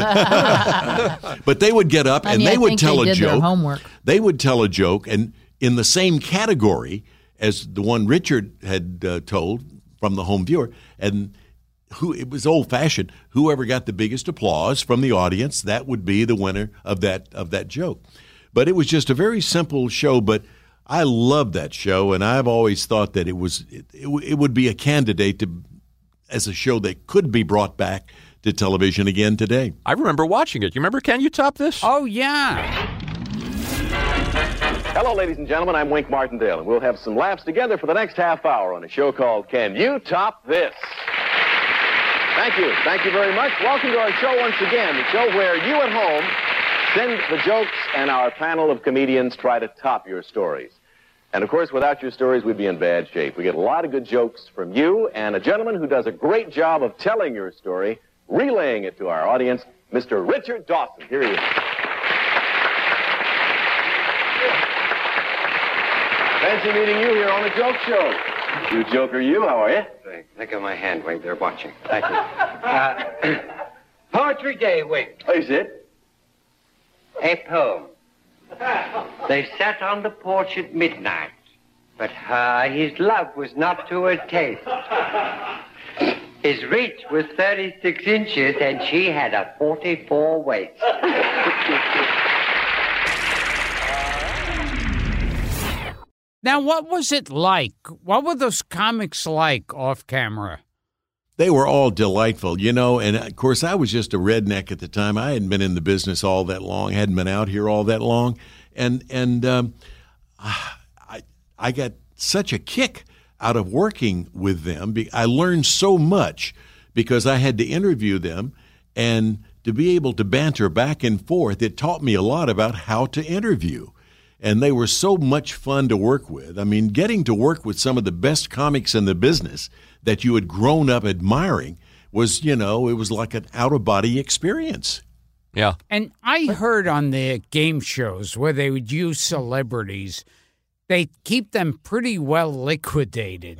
But they would get up and Honey, they I would think tell they a did their joke. homework. They would tell a joke, and in the same category as the one Richard had uh, told from the home viewer, and who it was old fashioned. Whoever got the biggest applause from the audience, that would be the winner of that of that joke. But it was just a very simple show. But I loved that show, and I've always thought that it was it, it, it would be a candidate to as a show that could be brought back to television again today. I remember watching it. You remember, Can You Top This? Oh, yeah. Hello, ladies and gentlemen. I'm Wink Martindale, and we'll have some laughs together for the next half hour on a show called Can You Top This? Thank you. Thank you very much. Welcome to our show once again, the show where you at home send the jokes and our panel of comedians try to top your stories. And, of course, without your stories, we'd be in bad shape. We get a lot of good jokes from you and a gentleman who does a great job of telling your story, relaying it to our audience, Mister Richard Dawson. Here he is. Fancy meeting you here on the Joke Show. You joker, you. How are you? Think of my hand, Wink. They're watching. Thank you. Uh, Poetry Day, Wink. Oh, is it? A poem. They sat on the porch at midnight, but her, his love was not to her taste. His reach was thirty-six inches, and she had a forty-four waist. Now, what was it like? What were those comics like off camera? They were all delightful, you know, and of course I was just a redneck at the time. I hadn't been in the business all that long, hadn't been out here all that long, and and um, I I got such a kick out of working with them. I learned so much because I had to interview them, and to be able to banter back and forth, it taught me a lot about how to interview. And they were so much fun to work with. I mean, getting to work with some of the best comics in the business that you had grown up admiring was, you know, it was like an out-of-body experience. Yeah. And I heard on the game shows where they would use celebrities, they keep them pretty well liquidated.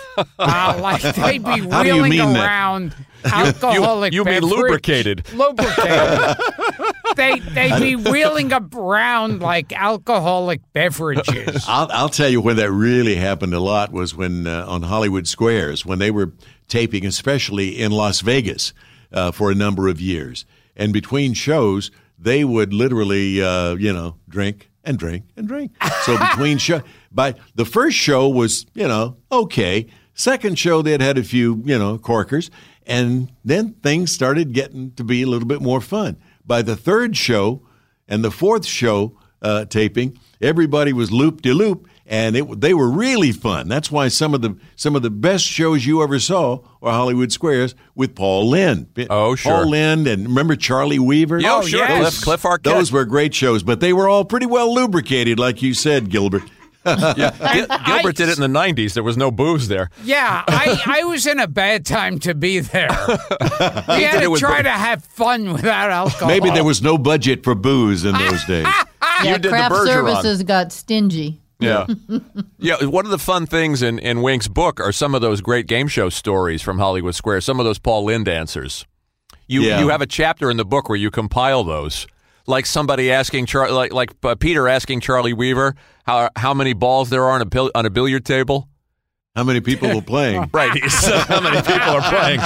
Uh, like they'd be How do you wheeling mean around that? alcoholic You, you, you mean beverage. lubricated. Lubricated. they, they'd be wheeling around like alcoholic beverages. I'll, I'll tell you when that really happened a lot was when uh, on Hollywood Squares, when they were taping, especially in Las Vegas, uh, for a number of years. And between shows, they would literally, uh, you know, drink and drink and drink. So between show, by the first show was, you know, okay. Second show, they'd had a few, you know, corkers, and then things started getting to be a little bit more fun. By the third show and the fourth show uh, taping, everybody was loop-de-loop, and it, they were really fun. That's why some of the some of the best shows you ever saw are Hollywood Squares with Paul Lynde. Oh, sure. Paul Lynde, and remember Charlie Weaver? Oh, sure. Those, Cliff, Cliff Arquette. Those were great shows, but they were all pretty well lubricated, like you said, Gilbert. Yeah. Gil- Gilbert did it in the nineties. There was no booze there. Yeah, I, I was in a bad time to be there. We had to try to have fun without alcohol. Maybe there was no budget for booze in those days. Yeah, did the craft Bergeron. services got stingy. Yeah. Yeah, one of the fun things in, in Wink's book are some of those great game show stories from Hollywood Square, some of those Paul Lynde answers. You Yeah. you have a chapter in the book where you compile those. Like somebody asking, Char- like like uh, Peter asking Charlie Weaver how how many balls there are on a, bil- on a billiard table. How many people were playing? Right. He said how many people are playing.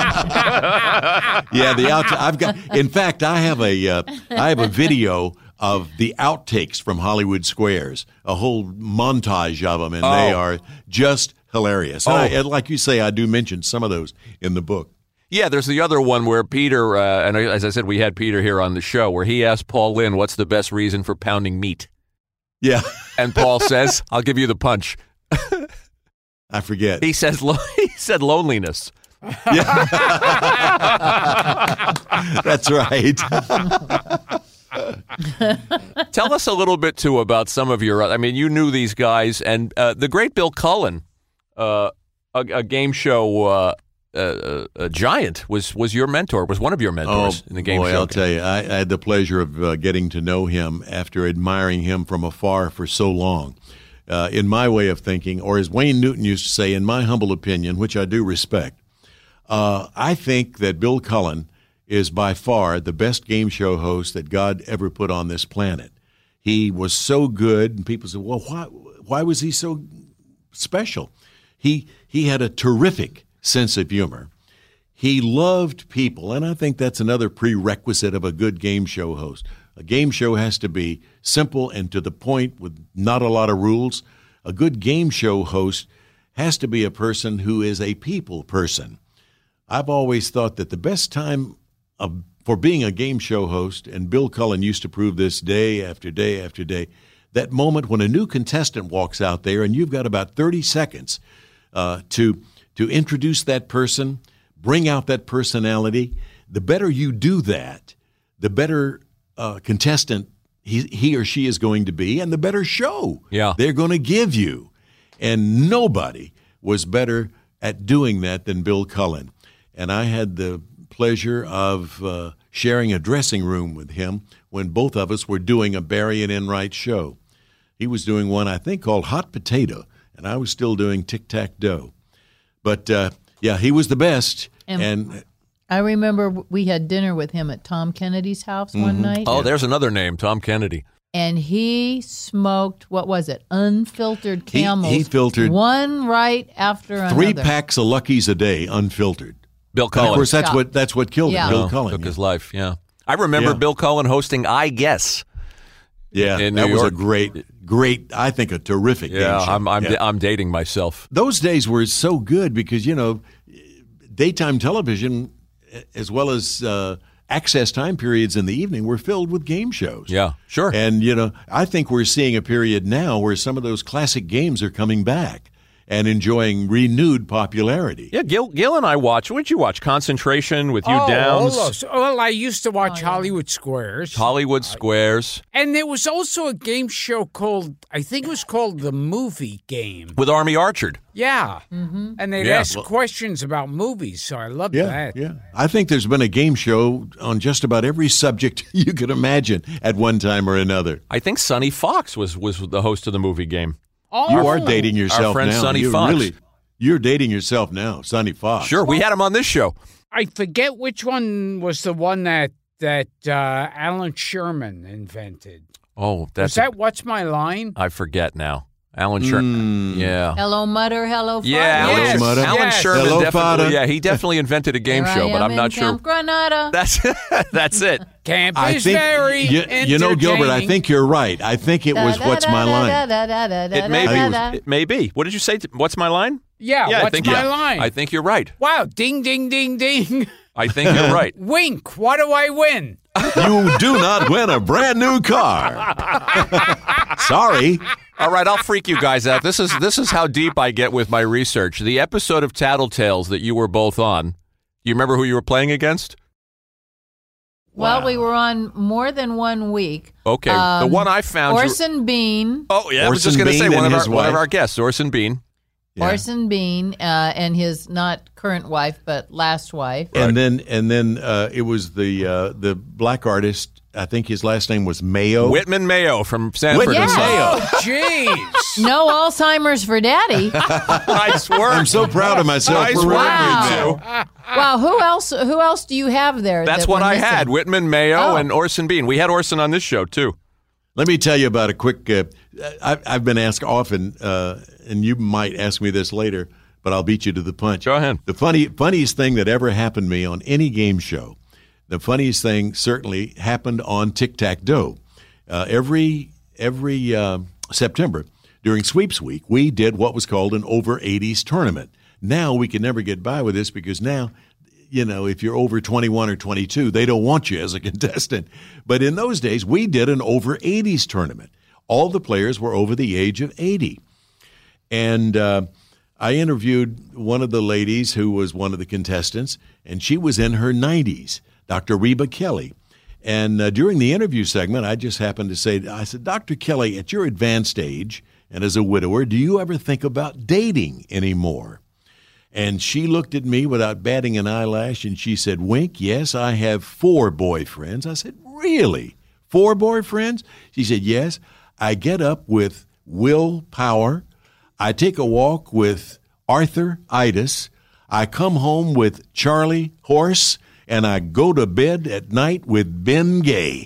Yeah, the out. I've got. In fact, I have a. Uh, I have a video of the outtakes from Hollywood Squares, a whole montage of them, and they Oh. are just hilarious. And Oh. I, and like you say, I do mention some of those in the book. Yeah, there's the other one where Peter, uh, and as I said, we had Peter here on the show, where he asked Paul Lynde, what's the best reason for pounding meat? Yeah. And Paul says, I'll give you the punch. I forget. He says, lo- he said loneliness. That's right. Tell us a little bit, too, about some of your, I mean, you knew these guys, and uh, the great Bill Cullen, uh, a, a game show uh, uh, a giant, was was your mentor, was one of your mentors oh, in the game boy, show. I'll tell you, I, I had the pleasure of uh, getting to know him after admiring him from afar for so long. Uh, in my way of thinking, or as Wayne Newton used to say, in my humble opinion, which I do respect, uh, I think that Bill Cullen is by far the best game show host that God ever put on this planet. He was so good, and people said, well, why, why was he so special? He, he had a terrific sense of humor. He loved people, and I think that's another prerequisite of a good game show host. A game show has to be simple and to the point with not a lot of rules. A good game show host has to be a person who is a people person. I've always thought that the best time of, for being a game show host, and Bill Cullen used to prove this day after day after day, that moment when a new contestant walks out there and you've got about thirty seconds uh, to to introduce that person, bring out that personality. The better you do that, the better uh, contestant he, he or she is going to be, and the better show yeah. they're going to give you. And nobody was better at doing that than Bill Cullen. And I had the pleasure of uh, sharing a dressing room with him when both of us were doing a Barry and Enright show. He was doing one, I think, called Hot Potato, and I was still doing Tic-Tac-Dough. But, uh, yeah, he was the best. And, and I remember we had dinner with him at Tom Kennedy's house mm-hmm. one night. Oh, there's another name, Tom Kennedy. And he smoked, what was it, unfiltered Camels. He, he filtered one right after another. Three packs of Luckies a day, unfiltered. Bill Cullen. And of course, that's yeah. what that's what killed yeah. him. Bill oh, Cullen took yeah. his life. Yeah, I remember yeah. Bill Cullen hosting I Guess. Yeah, in that New was York. a great, great. I think a terrific. Yeah, game show. I'm I'm, yeah. I'm dating myself. Those days were so good because you know, daytime television, as well as uh, access time periods in the evening, were filled with game shows. Yeah, sure. And you know, I think we're seeing a period now where some of those classic games are coming back and enjoying renewed popularity. Yeah, Gil, Gil and I watch. What did you watch? Concentration with you oh, Downs. Oh, so, well, I used to watch oh, yeah. Hollywood Squares. Hollywood Squares. Uh, and there was also a game show called, I think it was called The Movie Game. With Army Archerd. Yeah. Mm-hmm. And they'd yeah. ask well, questions about movies, so I loved yeah, that. Yeah, I think there's been a game show on just about every subject you could imagine at one time or another. I think Sonny Fox was, was the host of The Movie Game. Oh. You are dating yourself Our friend now. Sonny you're Fox. Really, you're dating yourself now, Sonny Fox. Sure, we had him on this show. I forget which one was the one that that uh, Alan Sherman invented. Oh, that's was that a, What's My Line? I forget now. Alan Sherman. Mm. Yeah. Hello, Mutter. Hello, Father. Yeah, Hello, yes. Mutter. Alan Yes. Sherman. Hello, definitely, Father. yeah, he definitely invented a game Here show, I but I'm am not in sure. Camp Granada. That's that's it. Camp I is think, very you, you know, Gilbert, I think you're right. I think it was What's My Line. It may be. It may be. What did you say? What's My line? Yeah, yeah What's I think, My yeah. Line? I think you're right. Wow, ding, ding, ding, ding. I think you're right. Wink, what do I win? You do not win a brand new car. Sorry. All right, I'll freak you guys out. This is this is how deep I get with my research. The episode of Tattletales that you were both on, you remember who you were playing against? Well, Wow. we were on more than one week. Okay, Um, the one I found. you- Orson Bean. Oh, yeah, I was just Orson going to say Bean one of, and our, his one of wife. our guests, Orson Bean. Yeah. Orson Bean uh, and his not current wife, but last wife. And then and then uh, it was the uh, the black artist. I think his last name was Mayo. Whitman Mayo from Sanford Whitman and Son. Mayo. Jeez. No Alzheimer's for Daddy. Nice work. I'm so proud of myself Nice for work, remembering you that. two. Wow, who else? Who else do you have there? That's that what we're I missing? had, Whitman Mayo Oh. and Orson Bean. We had Orson on this show, too. Let me tell you about a quick. Uh, I, I've been asked often, uh, and you might ask me this later, but I'll beat you to the punch. Go ahead. The funny, funniest thing that ever happened to me on any game show, the funniest thing certainly happened on Tic-Tac-Dough. Uh, every every uh, September during Sweeps Week, we did what was called an over eighties tournament. Now we can never get by with this because now, you know, if you're over twenty-one or twenty-two, they don't want you as a contestant. But in those days, we did an over eighties tournament. All the players were over the age of eighty. And uh, I interviewed one of the ladies who was one of the contestants, and she was in her nineties, Doctor Reba Kelly. And uh, during the interview segment, I just happened to say, I said, Doctor Kelly, at your advanced age and as a widower, do you ever think about dating anymore? And she looked at me without batting an eyelash, and she said, Wink, yes, I have four boyfriends. I said, really? Four boyfriends? She said, yes. I get up with Will Power. I take a walk with Arthur Idis. I come home with Charlie Horse, and I go to bed at night with Ben Gay.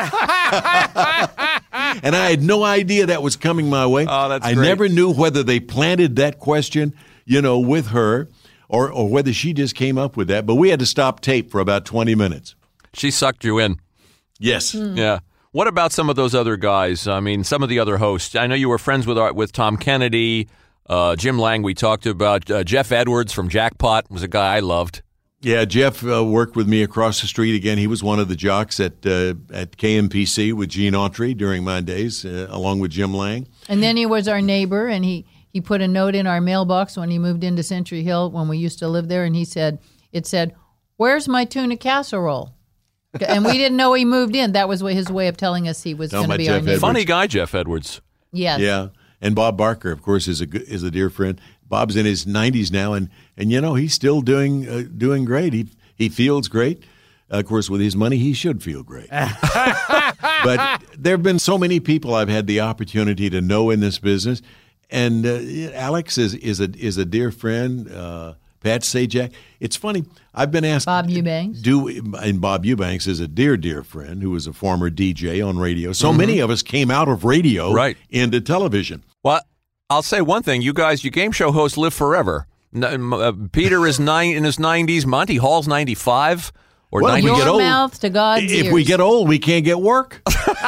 And I had no idea that was coming my way. Oh, that's I great. never knew whether they planted that question, you know, with her or, or whether she just came up with that. But we had to stop tape for about twenty minutes. She sucked you in. Yes. Yeah. What about some of those other guys? I mean, some of the other hosts. I know you were friends with with Tom Kennedy, uh, Jim Lang. We talked about uh, Jeff Edwards from Jackpot was a guy I loved. Yeah, Jeff uh, worked with me across the street again. He was one of the jocks at uh, at K M P C with Gene Autry during my days, uh, along with Jim Lang. And then he was our neighbor, and he, he put a note in our mailbox when he moved into Century Hill when we used to live there, and he said, it said, "Where's my tuna casserole?" And we didn't know he moved in. That was his way of telling us he was going to be Jeff our neighbor. Edwards. Funny guy, Jeff Edwards. Yes. Yeah, and Bob Barker, of course, is a good- is a dear friend. Bob's in his nineties now, and, and you know he's still doing uh, doing great. He he feels great. Uh, of course, with his money, he should feel great. But there have been so many people I've had the opportunity to know in this business, and uh, Alex is is a is a dear friend. Uh, Pat Sajak. It's funny. I've been asked. Bob Eubanks. Do and Bob Eubanks is a dear dear friend who was a former D J on radio. So Mhm. many of us came out of radio Right. into television. Well, I'll say one thing. You guys, you game show hosts live forever. N- uh, Peter is nine in his nineties. Monty Hall's ninety-five or Well, if we ninety. get Your old- mouth to God's If ears. we get old, we can't get work.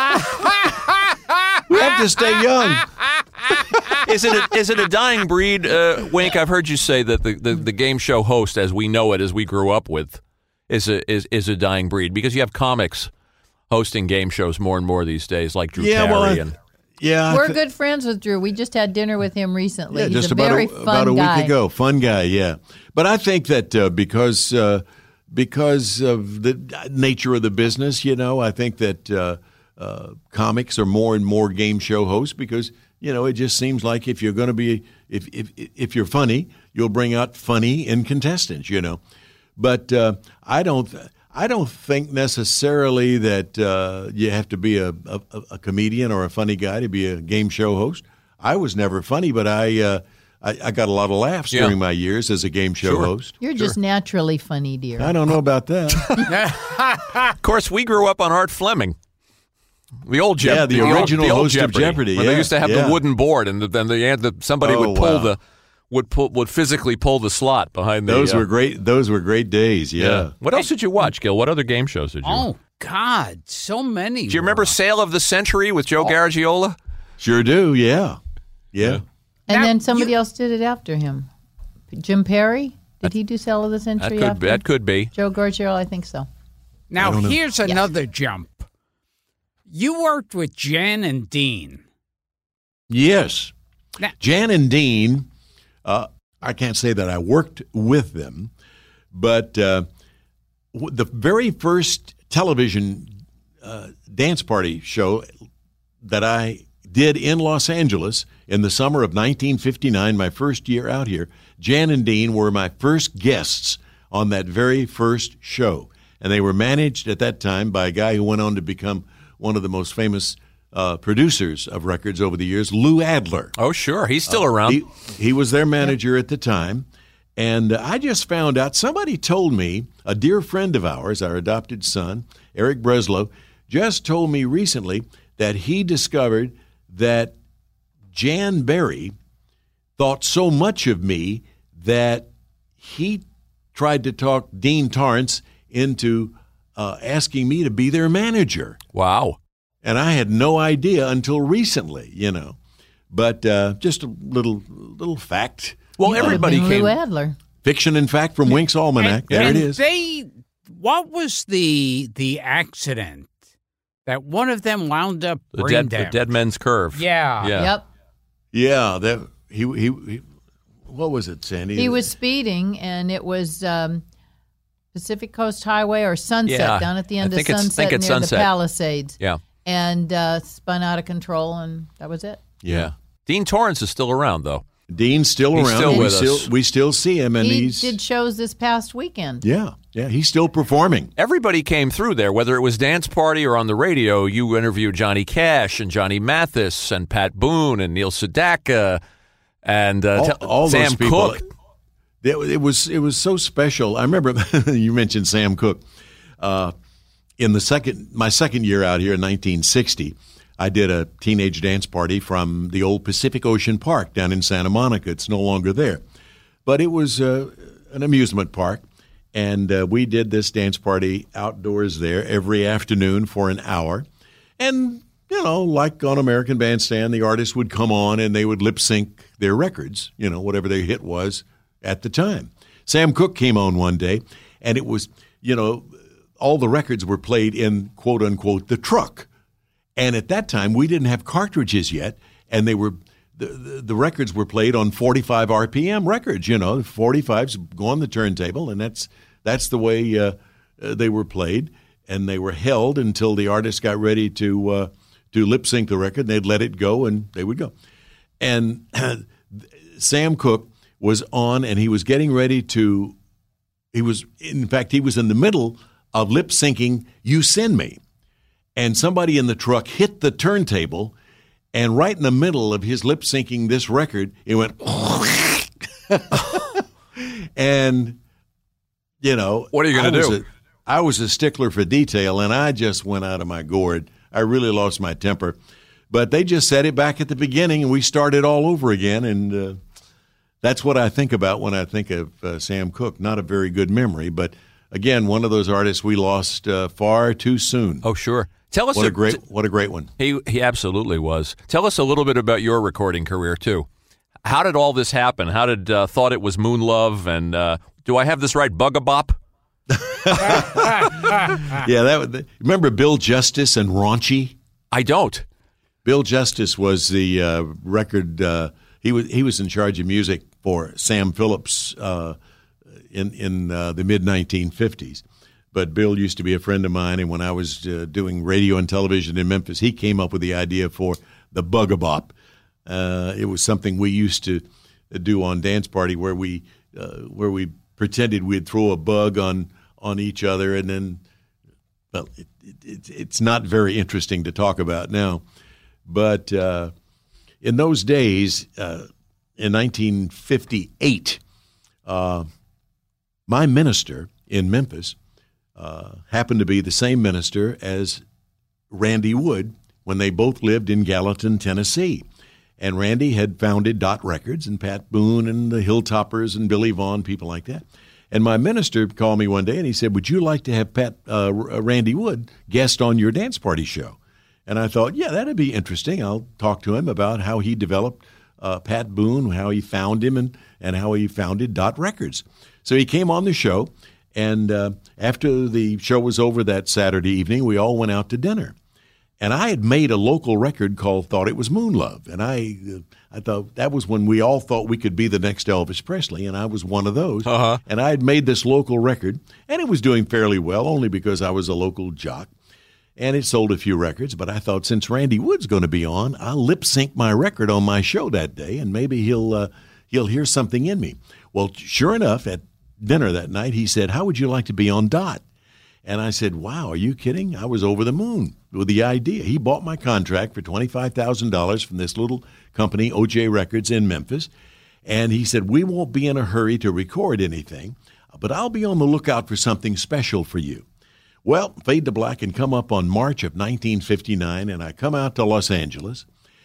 We have to stay young. Is it a, is it a dying breed, uh, Wink? I've heard you say that the, the, the game show host, as we know it, as we grew up with, is a is, is a dying breed because you have comics hosting game shows more and more these days, like Drew Yeah, Carey well, I- and Yeah, I We're thi- good friends with Drew. We just had dinner with him recently. Yeah, He's just a about very a, fun about a guy. week ago. Fun guy, yeah. But I think that uh, because uh, because of the nature of the business, you know, I think that uh, uh, comics are more and more game show hosts because you know it just seems like if you're going to be if if if you're funny, you'll bring out funny in contestants, you know. But uh, I don't. I don't think necessarily that uh, you have to be a, a, a comedian or a funny guy to be a game show host. I was never funny, but I uh, I, I got a lot of laughs Yeah. during my years as a game show Sure. host. You're just naturally funny, dear. I don't know about that. of course, we grew up on Art Fleming. The old Jeopardy. Yeah, the old- original the old host of Jeopardy, When they yeah, used to have yeah. the wooden board, and then the, the, somebody Oh, would pull wow. the would pull would physically pull the slot behind the. Those uh, were great. Those were great days. Yeah. What else did you watch, Gil? What other game shows did you? Oh, God, so many. Do you remember Sale of the Century with Joe Garagiola? Sure do. Yeah. Yeah. And Now, then somebody else did it after him. Jim Perry? Did he do Sale of the That Century could after? that could be. Joe Gargio, I think so. Now, I don't know. here's another jump. You worked with Jan and Dean. Yes. Now- Jan and Dean, uh, I can't say that I worked with them, but uh, w- the very first television uh, dance party show that I did in Los Angeles in the summer of nineteen fifty-nine, my first year out here, Jan and Dean were my first guests on that very first show. And they were managed at that time by a guy who went on to become one of the most famous uh, producers of records over the years, Lou Adler. Oh, sure, he's still around. He, he was their manager at the time. And I just found out, somebody told me, a dear friend of ours, our adopted son, Eric Breslow, just told me recently that he discovered that Jan Berry thought so much of me that he tried to talk Dean Torrance into uh, asking me to be their manager. Wow. And I had no idea until recently, you know. But uh, just a little little fact. Well, He would have everybody been came. Lou Adler. Fiction and fact from Wink's Almanac. And, there and it is. They, what was the the accident that one of them wound up The brain dead, the damage? dead men's curve. Yeah. Yeah. Yep. Yeah, that he, he he what was it, Sandy? He was speeding, and it was um, Pacific Coast Highway or Sunset Yeah, down at the I end of think it's- Sunset think it's near Sunset. the Palisades. Yeah. And uh, spun out of control, and that was it. Yeah. Dean Torrance is still around, though. Dean's still He's around. still we with still, us. We still see him, and he he's did shows this past weekend. yeah, yeah. He's still performing. Everybody came through there, whether it was Dance Party or on the radio. You interviewed Johnny Cash and Johnny Mathis and Pat Boone and Neil Sedaka and uh, all, te- all Sam those people. Cooke. It, it was it was so special. I remember you mentioned Sam Cooke. Uh, in the second my second year out here in nineteen sixty, I did a teenage dance party from the old Pacific Ocean Park down in Santa Monica. It's no longer there, but it was uh, an amusement park, and uh, we did this dance party outdoors there every afternoon for an hour, and. You know, like on American Bandstand, the artists would come on and they would lip sync their records, you know, whatever their hit was at the time. Sam Cooke came on one day, and it was, you know, all the records were played in, quote unquote, the truck. And at that time, we didn't have cartridges yet, and they were the, the, the records were played on forty-five R P M records. You know, forty-fives go on the turntable, and that's that's the way uh, uh, they were played, and they were held until the artist got ready to uh, to lip sync the record. They'd let it go, and they would go. And Sam Cooke was on, and he was getting ready to. He was, in fact, he was in the middle of lip syncing "You Send Me." And somebody in the truck hit the turntable, and right in the middle of his lip syncing this record, it went, and you know, what are you going to do? A, I was a stickler for detail, and I just went out of my gourd. I really lost my temper, but they just set it back at the beginning, and we started all over again. And uh, that's what I think about when I think of uh, Sam Cooke. Not a very good memory, but again, one of those artists we lost uh, far too soon. Oh, sure. Tell us what a, a great what a great one. He he absolutely was. Tell us a little bit about your recording career too. How did all this happen? How did uh, Thought It Was Moon Love and uh, do I have this right? Bug-a-bop? Yeah, that was, remember Bill Justice and Raunchy? I don't. Bill Justice was the uh, record. Uh, he was he was in charge of music for Sam Phillips uh, in in uh, the mid nineteen fifties. But Bill used to be a friend of mine, and when I was uh, doing radio and television in Memphis, he came up with the idea for the Bug-a-bop. Uh, it was something we used to do on Dance Party, where we uh, where we pretended we'd throw a bug on on each other, and then, well, it, it, it's not very interesting to talk about now. But uh, in those days, uh, in nineteen fifty-eight, uh, my minister in Memphis Uh, happened to be the same minister as Randy Wood when they both lived in Gallatin, Tennessee. And Randy had founded Dot Records, and Pat Boone and the Hilltoppers and Billy Vaughn, people like that. And my minister called me one day and he said, "Would you like to have Pat uh, Randy Wood guest on your Dance Party show?" And I thought, yeah, that'd be interesting. I'll talk to him about how he developed uh, Pat Boone, how he found him, and, and how he founded Dot Records. So he came on the show. And uh, after the show was over that Saturday evening, we all went out to dinner. And I had made a local record called Thought It Was Moon Love. And I uh, I thought that was when we all thought we could be the next Elvis Presley, and I was one of those. Uh-huh. And I had made this local record, and it was doing fairly well, only because I was a local jock. And it sold a few records, but I thought since Randy Wood's going to be on, I'll lip-sync my record on my show that day, and maybe he'll uh, he'll hear something in me. Well, sure enough, at dinner that night, he said, "How would you like to be on Dot?" And I said, "Wow, are you kidding?" I was over the moon with the idea. He bought my contract for twenty-five thousand dollars from this little company, O J Records in Memphis. And he said, "We won't be in a hurry to record anything, but I'll be on the lookout for something special for you." Well, fade to black and come up on March of nineteen fifty-nine, and I come out to Los Angeles,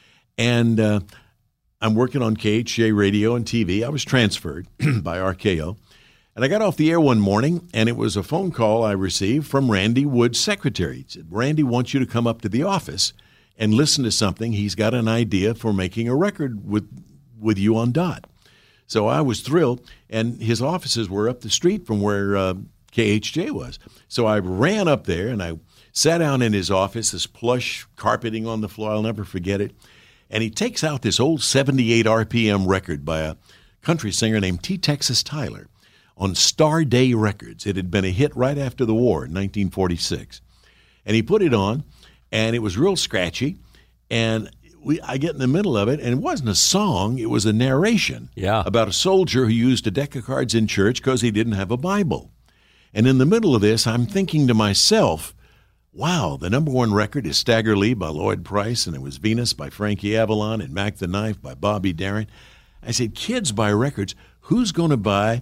and uh, I'm working on K H J Radio and T V. I was transferred by R K O. And I got off the air one morning, and it was a phone call I received from Randy Wood's secretary. He said, "Randy wants you to come up to the office and listen to something. He's got an idea for making a record with with you on Dot." So I was thrilled, and his offices were up the street from where uh, K H J was. So I ran up there, and I sat down in his office, this plush carpeting on the floor. I'll never forget it. And he takes out this old seventy-eight R P M record by a country singer named T. Texas Tyler on Star Day Records. It had been a hit right after the war in nineteen forty-six. And he put it on, and it was real scratchy. And we, I get in the middle of it, and it wasn't a song. It was a narration yeah. about a soldier who used a deck of cards in church because he didn't have a Bible. And in the middle of this, I'm thinking to myself, wow, the number one record is Stagger Lee by Lloyd Price, and it was Venus by Frankie Avalon and Mac the Knife by Bobby Darin. I said, kids buy records. Who's going to buy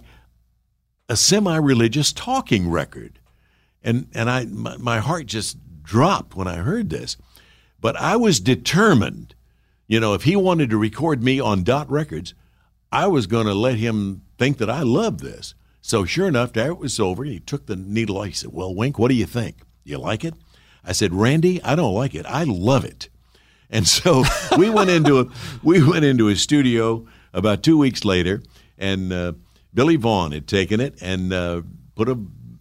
a semi-religious talking record? And and I my, my heart just dropped when I heard this. But I was determined, you know, if he wanted to record me on Dot Records, I was going to let him think that I loved this. So sure enough, after it was over, he took the needle off. He said, "Well, Wink, what do you think? You like it?" I said, "Randy, I don't like it. I love it." And so we went into a we went into a studio about two weeks later, and uh, Billy Vaughn had taken it and uh, put a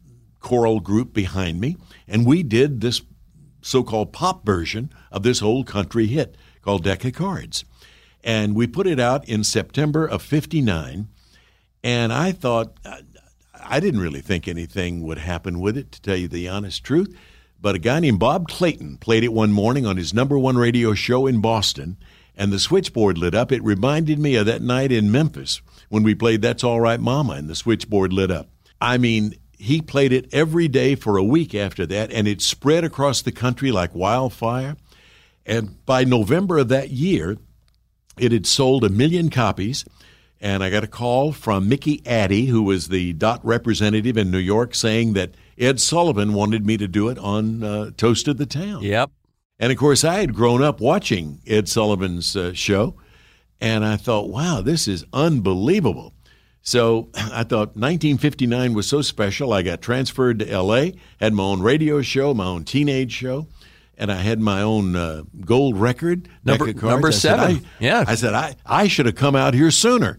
choral group behind me, and we did this so-called pop version of this old country hit called Deck of Cards. And we put it out in September of fifty-nine, and I thought, I didn't really think anything would happen with it, to tell you the honest truth, but a guy named Bob Clayton played it one morning on his number one radio show in Boston, and the switchboard lit up. It reminded me of that night in Memphis when we played That's All Right Mama, and the switchboard lit up. I mean, he played it every day for a week after that, and it spread across the country like wildfire. And by November of that year, it had sold a million copies, and I got a call from Mickey Addy, who was the Dot representative in New York, saying that Ed Sullivan wanted me to do it on uh, Toast of the Town. Yep. And, of course, I had grown up watching Ed Sullivan's uh, show, and I thought, wow, this is unbelievable. So I thought nineteen fifty-nine was so special, I got transferred to L A, had my own radio show, my own teenage show, and I had my own uh, gold record. Number, deck of cards. number I said, seven. I, yeah. I said, I, I should have come out here sooner.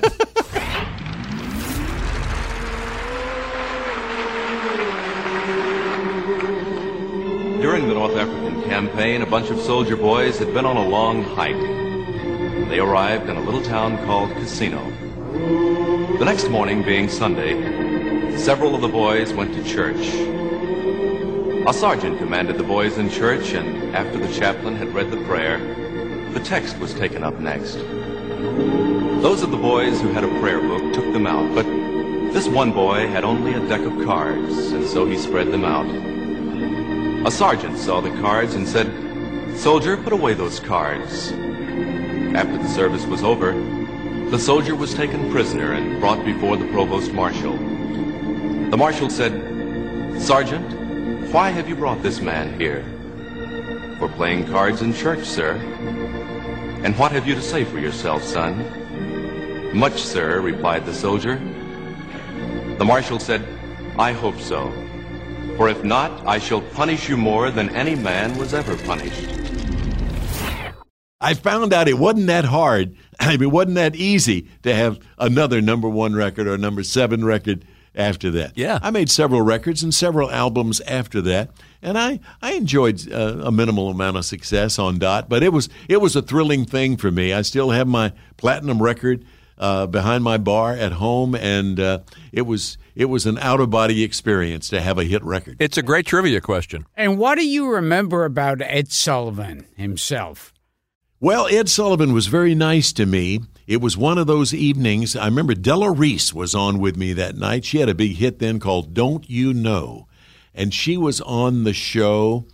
During the North African campaign, a bunch of soldier boys had been on a long hike. They arrived in a little town called Casino. The next morning, being Sunday, several of the boys went to church. A sergeant commanded the boys in church, and after the chaplain had read the prayer, the text was taken up next. Those of the boys who had a prayer book took them out, but this one boy had only a deck of cards, and so he spread them out. A sergeant saw the cards and said, "Soldier, put away those cards." After the service was over, the soldier was taken prisoner and brought before the provost marshal. The marshal said, "Sergeant, why have you brought this man here?" "For playing cards in church, sir." "And what have you to say for yourself, son?" "Much, sir," replied the soldier. The marshal said, "I hope so. For if not, I shall punish you more than any man was ever punished." I found out it wasn't that hard. I mean, it wasn't that easy to have another number one record or number seven record after that. Yeah. I made several records and several albums after that, and I, I enjoyed uh, a minimal amount of success on Dot, but it was it was a thrilling thing for me. I still have my platinum record uh, behind my bar at home, and uh, it was it was an out-of-body experience to have a hit record. It's a great trivia question. And what do you remember about Ed Sullivan himself? Well, Ed Sullivan was very nice to me. It was one of those evenings. I remember Della Reese was on with me that night. She had a big hit then called Don't You Know? And she was on the show.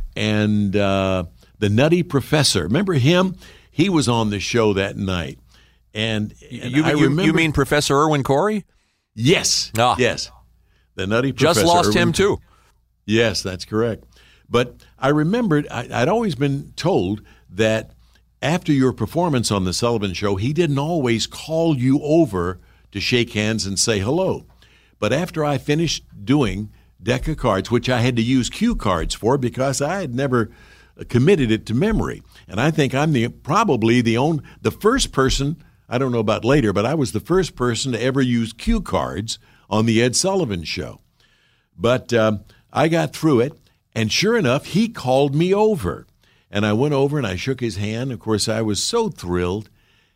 And uh, the Nutty Professor, remember him? He was on the show that night. And, and you, I you, remember, you mean Professor Irwin Corey? Yes. Ah. Yes. The Nutty Just Professor. lost Irwin, him, too. Yes, that's correct. But I remembered, I, I'd always been told that after your performance on the Sullivan Show, he didn't always call you over to shake hands and say hello. But after I finished doing Deck of Cards, which I had to use cue cards for because I had never committed it to memory, and I think I'm the probably the only, the first person, I don't know about later, but I was the first person to ever use cue cards on the Ed Sullivan Show. But um, I got through it, and sure enough, he called me over. And I went over and I shook his hand. Of course, I was so thrilled.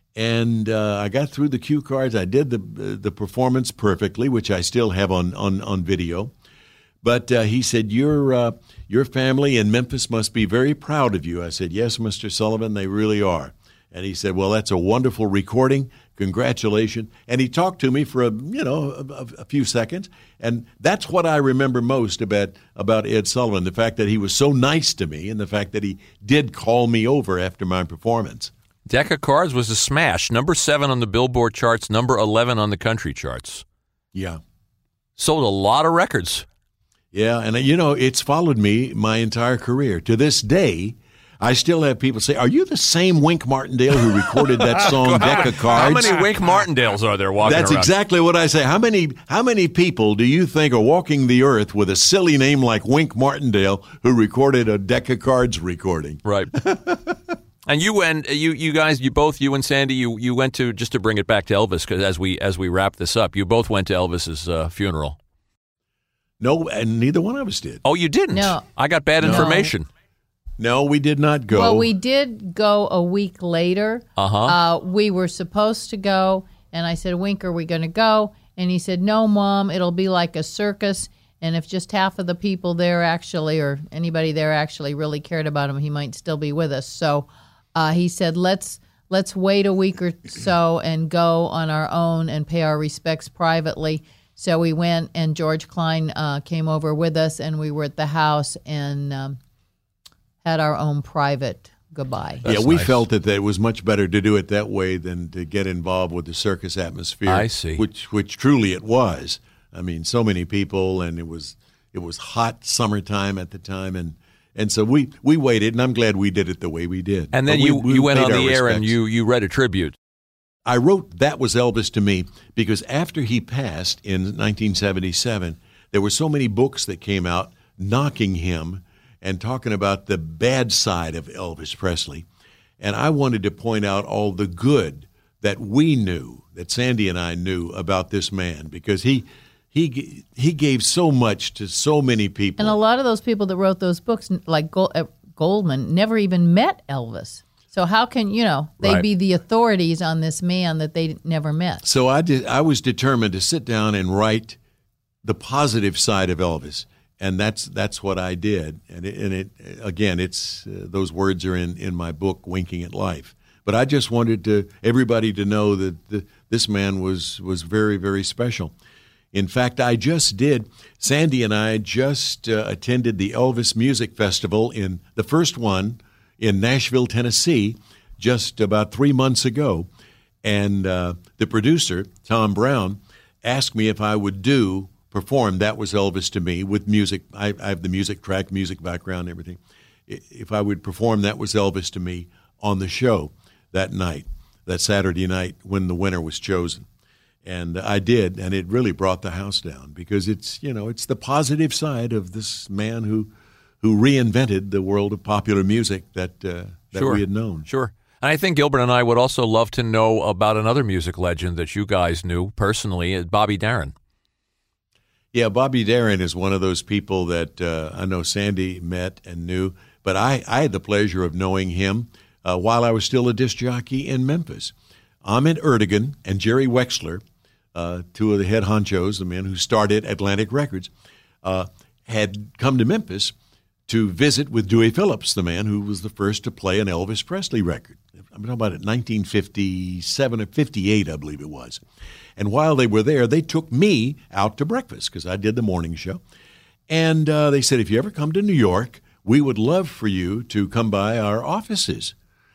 And uh, I got through the cue cards. I did the uh, the performance perfectly, which I still have on, on, on video. But uh, he said, your, uh, your family in Memphis must be very proud of you. I said, yes, Mister Sullivan, they really are. And he said, well, that's a wonderful recording. Congratulations. And he talked to me for, a, you know, a, a few seconds. And that's what I remember most about, about Ed Sullivan, the fact that he was so nice to me and the fact that he did call me over after my performance. Deck of Cards was a smash. Number seven on the Billboard charts, number eleven on the country charts. Yeah. Sold a lot of records. Yeah, and, you know, it's followed me my entire career. To this day, I still have people say, are you the same Wink Martindale who recorded that song, Deck of Cards? How many Wink Martindales are there walking That's around? That's exactly what I say. How many how many people do you think are walking the earth with a silly name like Wink Martindale who recorded a Deck of Cards recording? Right. And you and you, you guys, you both, you and Sandy, you, you went to, just to bring it back to Elvis, because as we as we wrap this up, you both went to Elvis's uh, funeral. No, and neither one of us did. Oh, you didn't? No. I got bad No. information. No, we did not go. Well, we did go a week later. Uh-huh. Uh, we were supposed to go, and I said, Wink, are we going to go? And he said, no, Mom, it'll be like a circus, and if just half of the people there actually, or anybody there actually really cared about him, he might still be with us. So uh, he said, let's let's wait a week or so and go on our own and pay our respects privately. So we went, and George Klein uh, came over with us, and we were at the house and um, had our own private goodbye. Yeah, we nice. felt that, that it was much better to do it that way than to get involved with the circus atmosphere. I see. Which, which truly it was. I mean, so many people, and it was it was hot summertime at the time, and, and so we, we waited, and I'm glad we did it the way we did. And then but you, we, we you went on paid the our air respects. and you, you read a tribute. I wrote That Was Elvis to Me because after he passed in nineteen seventy-seven, there were so many books that came out knocking him and talking about the bad side of Elvis Presley. And I wanted to point out all the good that we knew, that Sandy and I knew about this man, because he he he gave so much to so many people. And a lot of those people that wrote those books, like Gold, uh, Goldman, never even met Elvis. So how can, you know, they Right. be the authorities on this man that they never met? So I did. I was determined to sit down and write the positive side of Elvis. And that's that's what I did, and it, and it again, it's uh, those words are in, in my book, Winking at Life. But I just wanted to everybody to know that the, this man was was very very special. In fact, I just did. Sandy and I just uh, attended the Elvis Music Festival in the first one in Nashville, Tennessee, just about three months ago, and uh, the producer Tom Brown asked me if I would do. perform That Was Elvis to Me with music. I, I have the music track, music background, everything. If I would perform That Was Elvis to Me on the show that night, that Saturday night when the winner was chosen. And I did, and it really brought the house down because it's, you know, it's the positive side of this man who who reinvented the world of popular music that, uh, that Sure. we had known. Sure. And I think Gilbert and I would also love to know about another music legend that you guys knew personally, Bobby Darin. Yeah, Bobby Darin is one of those people that uh, I know Sandy met and knew, but I, I had the pleasure of knowing him uh, while I was still a disc jockey in Memphis. Ahmet Ertegun and Jerry Wexler, uh, two of the head honchos, the men who started Atlantic Records, uh, had come to Memphis to visit with Dewey Phillips, the man who was the first to play an Elvis Presley record. I'm talking about it, nineteen fifty-seven or fifty-eight, I believe it was. And while they were there, they took me out to breakfast because I did the morning show. And uh, they said, if you ever come to New York, we would love for you to come by our offices.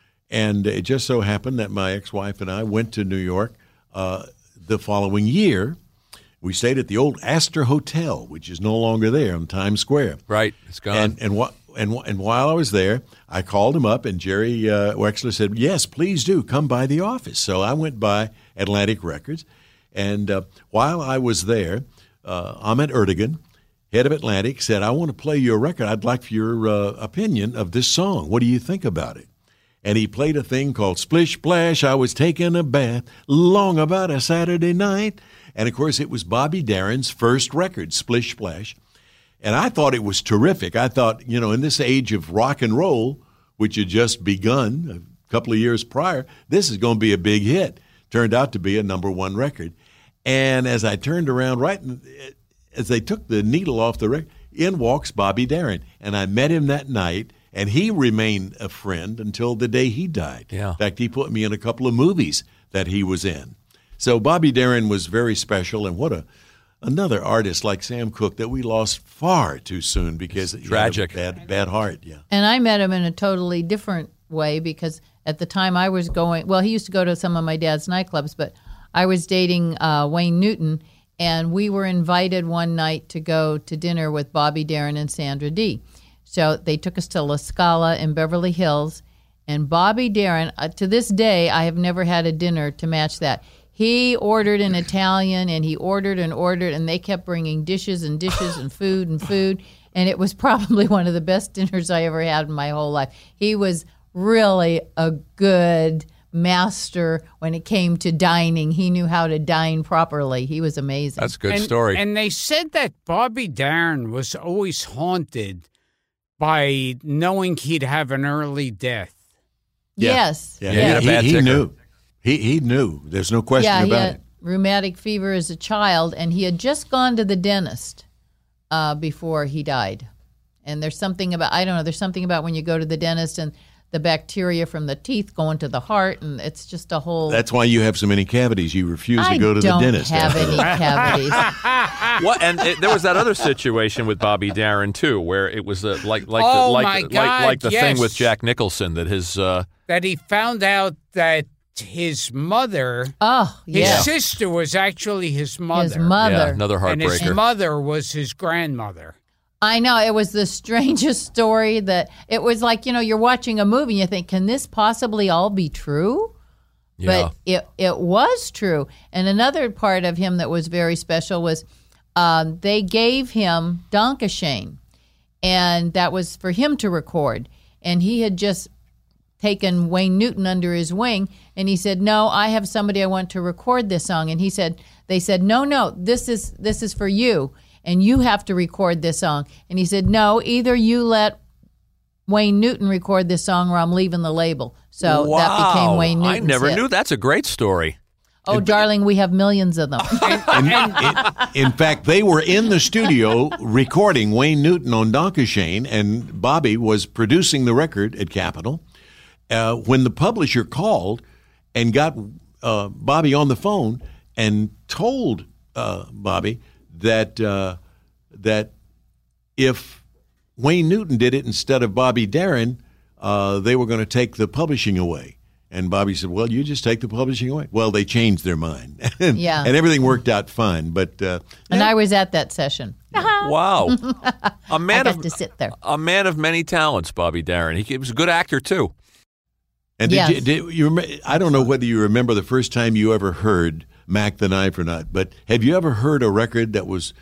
And it just so happened that my ex-wife and I went to New York uh, the following year. We stayed at the old Astor Hotel, which is no longer there on Times Square. Right, it's gone. And and what and and while I was there, I called him up, and Jerry uh, Wexler said, "Yes, please do come by the office." So I went by Atlantic Records, and uh, while I was there, uh, Ahmet Ertegun, head of Atlantic, said, "I want to play your record. I'd like your uh, opinion of this song. What do you think about it?" And he played a thing called Splish Splash. I was taking a bath long about a Saturday night. And, of course, it was Bobby Darin's first record, Splish Splash. And I thought it was terrific. I thought, you know, in this age of rock and roll, which had just begun a couple of years prior, this is going to be a big hit. Turned out to be a number one record. And as I turned around, right as they took the needle off the record, in walks Bobby Darin. And I met him that night. And he remained a friend until the day he died. Yeah. In fact, he put me in a couple of movies that he was in. So Bobby Darin was very special, and what a another artist like Sam Cooke that we lost far too soon because It's he tragic. had a bad, bad heart. Yeah. And I met him in a totally different way because at the time I was going, well, he used to go to some of my dad's nightclubs, but I was dating uh, Wayne Newton, and we were invited one night to go to dinner with Bobby Darin and Sandra Dee. So they took us to La Scala in Beverly Hills, and Bobby Darin, uh, to this day, I have never had a dinner to match that. He ordered in Italian, and he ordered and ordered, and they kept bringing dishes and dishes and food and food, and it was probably one of the best dinners I ever had in my whole life. He was really a good, master when it came to dining. He knew how to dine properly. He was amazing. That's a good and, story. And they said that Bobby Darin was always haunted by knowing he'd have an early death. Yes. Yeah, yes. He, he, he knew. He he knew. There's no question yeah, he about had it. rheumatic fever as a child, and he had just gone to the dentist uh, before he died. And there's something about, I don't know, there's something about when you go to the dentist and the bacteria from the teeth go into the heart, and it's just a whole... That's why you have so many cavities. You refuse I to go to the dentist. I don't have any cavities. What? And it, there was that other situation with Bobby Darin too, where it was uh, like like Oh, the, like, my the, God, like like the yes. thing with Jack Nicholson that his uh, That he found out that his mother, oh, his yeah. sister was actually his mother. His mother. yeah, another And his heartbreaker. mother was his grandmother. I know. It was the strangest story that it was like, you know, you're watching a movie and you think, can this possibly all be true? Yeah. But it, it was true. And another part of him that was very special was um, they gave him Dankeschön, and that was for him to record. And he had just taken Wayne Newton under his wing, and he said, no, I have somebody I want to record this song. And he said, they said, no, no, this is this is for you. And you have to record this song. And he said, no, either you let Wayne Newton record this song or I'm leaving the label. So wow. that became Wayne Newton's I never hit. knew. That's a great story. Oh, darling, we have millions of them. In, in, in fact, they were in the studio recording Wayne Newton on Dankeschön, and Bobby was producing the record at Capitol. Uh, when the publisher called and got uh, Bobby on the phone and told uh, Bobby that uh, that if Wayne Newton did it instead of Bobby Darin, uh, they were going to take the publishing away. And Bobby said, well, you just take the publishing away. Well, they changed their mind. and, Yeah. and everything worked out fine. But uh, And I was at that session. Wow, a man I got of to sit there. a man of many talents, Bobby Darin. He, he was a good actor too. And did Yes. you, did you rem- I don't know whether you remember the first time you ever heard Mac the Knife or not, but have you ever heard a record that was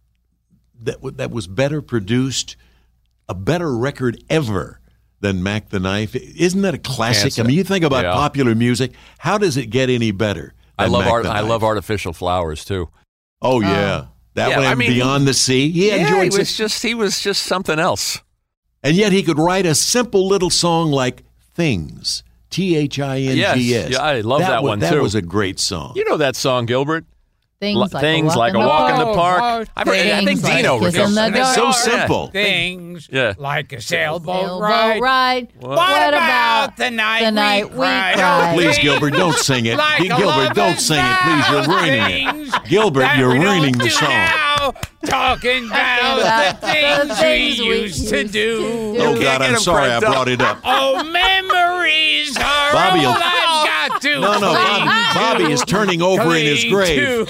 that w- that was better produced, a better record ever than Mac the Knife? Isn't that a classic? Can't I mean, you think about yeah. popular music. How does it get any better? I than love Mac art. the I Knife? love Artificial Flowers too. Oh yeah, that Yeah, one I and mean, Beyond the Sea. He yeah, enjoyed he was it. just he was just something else. And yet he could write a simple little song like Things. T H I N G S. Yes, yeah, I love that wa- one, That too. was a great song. You know that song, Gilbert? Things L- like things a walk, like in, a the walk in park. the park. I've heard- I think Things like Dino a kiss recalls in the that. dark. So Yeah. simple. Things Yeah. like a sailboat, Sailboat ride. ride. What, What about, about the night, the night we we cried? cried? Please, Gilbert, don't sing it. Like a Gilbert, don't lover's sing it. Please, you're vow, ruining things it. Gilbert, that you're we don't ruining the do song. now. Talking about the things we used to do. Oh, can't God, get I'm him sorry I cranked up. brought it up. Oh, memories are Bobby all will- I've got to No, no, cling Bob- Bobby to, is turning over in his cling grave.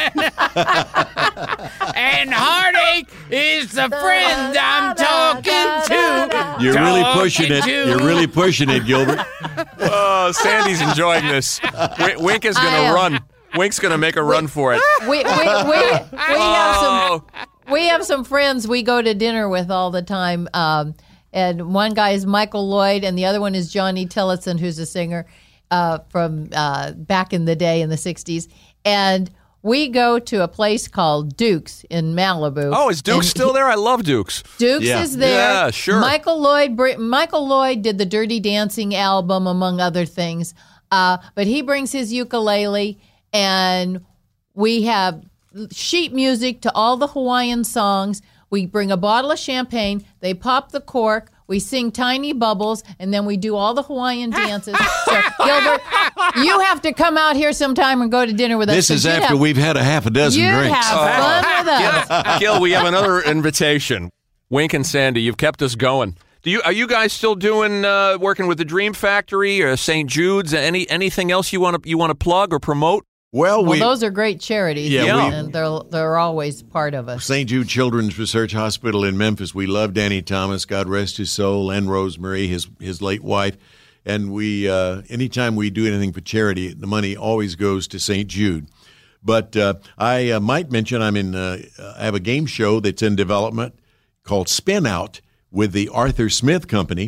to. And heartache is the friend I'm talking to. You're really Talking pushing it. to. You're really pushing it, Gilbert. Oh, Sandy's enjoying this. W- Wink is going I to am. run. Wink's going to make a run for it. We, we, we, we have some Oh, we have some friends we go to dinner with all the time. Um, and one guy is Michael Lloyd, and the other one is Johnny Tillotson, who's a singer uh, from uh, back in the day in the sixties. And we go to a place called Duke's in Malibu. oh, is Duke And still there? I love Duke's. Duke's Yeah. is there. Yeah, sure. Michael Lloyd br- Michael Lloyd did the Dirty Dancing album, among other things. Uh, but he brings his ukulele, and we have sheet music to all the Hawaiian songs. We bring a bottle of champagne. They pop the cork. We sing Tiny Bubbles, and then we do all the Hawaiian dances. So, Gilbert, you have to come out here sometime and go to dinner with us. This 'cause is you'd after have- we've had a half a dozen You'd drinks. have fun with us. Gil, we have another invitation. Wink and Sandy, you've kept us going. Do you are you guys still doing uh, working with the Dream Factory or Saint Jude's? Any anything else you want to you want to plug or promote? Well, Well, we those are great charities, Yeah, we- and they're they're always part of us. Saint Jude Children's Research Hospital in Memphis. We love Danny Thomas, God rest his soul, and Rosemary, his his late wife. And we, uh, anytime we do anything for charity, the money always goes to Saint Jude. But uh, I uh, might mention I'm in. Uh, I have a game show that's in development called Spin Out with the Arthur Smith Company.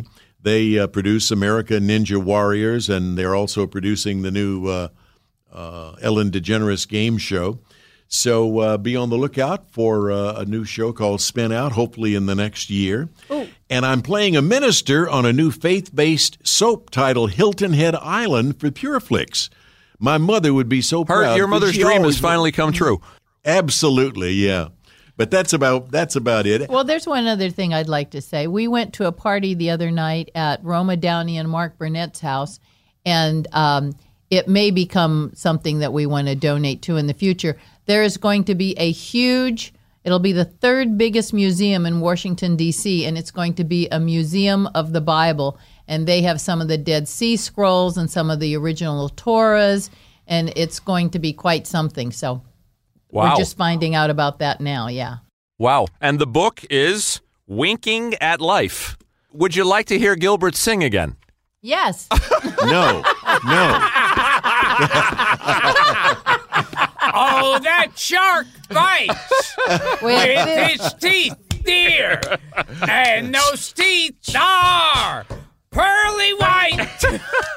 They uh, produce America Ninja Warriors, and they're also producing the new uh, uh, Ellen DeGeneres game show. So uh, be on the lookout for uh, a new show called Spin Out, hopefully in the next year. Ooh. And I'm playing a minister on a new faith-based soap titled Hilton Head Island for Pureflix. My mother would be so Her, proud. Your mother's dream has finally come true. Absolutely, yeah. But that's about that's about it. Well, there's one other thing I'd like to say. We went to a party the other night at Roma Downey and Mark Burnett's house, and um, it may become something that we want to donate to in the future. There is going to be a huge, it'll be the third biggest museum in Washington, D C, and it's going to be a museum of the Bible. And they have some of the Dead Sea Scrolls and some of the original Torahs, and it's going to be quite something. So wow. We're just finding out about that now, yeah. Wow. And the book is Winking at Life. Would you like to hear Gilbert sing again? Yes. No. No. Oh, that shark bites with his teeth, dear. And those teeth are pearly white.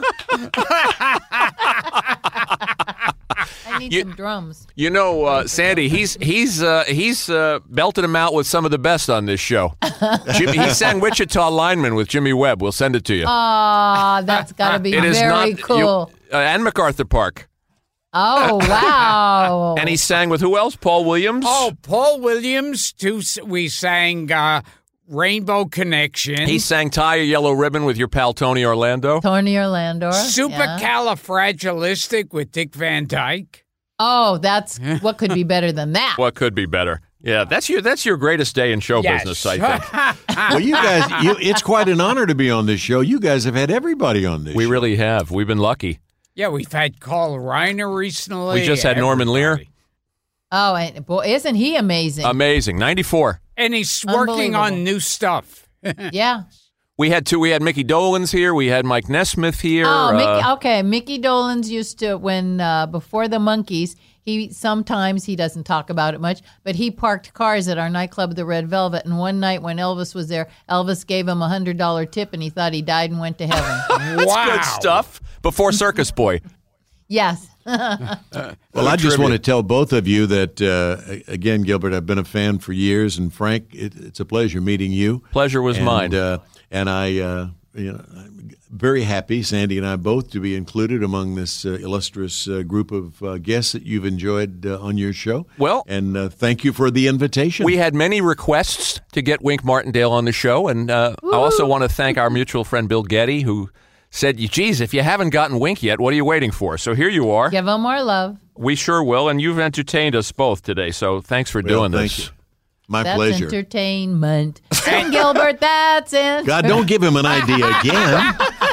I need You- some drums. You know, uh, Sandy, he's he's uh, he's uh, belted him out with some of the best on this show. Jimmy, he sang Wichita Lineman with Jimmy Webb. We'll send it to you. Ah, that's got to be It is very not- cool. you- uh, and MacArthur Park. Oh, wow. And he sang with who else? Paul Williams? Oh, Paul Williams. Too, we sang uh, Rainbow Connection. He sang Tie a Yellow Ribbon with your pal Tony Orlando. Tony Orlando. yeah. Supercalifragilistic with Dick Van Dyke. Oh, that's what could be better than that. What could be better? Yeah, that's your that's your greatest day in show Yes. business, I think. Well, you guys, you, it's quite an honor to be on this show. You guys have had everybody on this We show. really have. We've been lucky. Yeah, we've had Carl Reiner recently. We just had Norman Lear. Everybody. Oh, and boy, isn't he amazing? Amazing. ninety-four. And he's working Unbelievable. on new stuff. yeah. We had two. We had Mickey Dolenz here. We had Mike Nesmith here. Oh, Mickey, uh, okay. Mickey Dolenz used to, when uh, before the Monkees, he sometimes, he doesn't talk about it much, but he parked cars at our nightclub, the Red Velvet. And one night when Elvis was there, Elvis gave him a one hundred dollars tip, and he thought he died and went to heaven. That's Wow. good stuff. Before Circus Boy. Yes. Well, I just want to tell both of you that, uh, again, Gilbert, I've been a fan for years, and Frank, it, it's a pleasure meeting you. Pleasure was and, mine. Uh, and I, uh, you know, I'm very happy, Sandy and I both, to be included among this uh, illustrious uh, group of uh, guests that you've enjoyed uh, on your show. Well, and uh, thank you for the invitation. We had many requests to get Wink Martindale on the show, and uh, I also want to thank our mutual friend Bill Getty, who said, geez, if you haven't gotten Wink yet, what are you waiting for? So here you are. Give him more love. We sure will, and you've entertained us both today, so thanks for Well, doing thank this. you. My That's pleasure. entertainment. Sing, Gilbert, that's it. God, don't give him an idea again.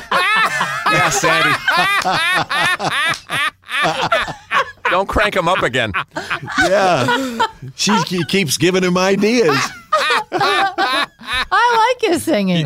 Yeah, Sandy. Don't crank him up again. Yeah. She ke- keeps giving him ideas. I like his singing.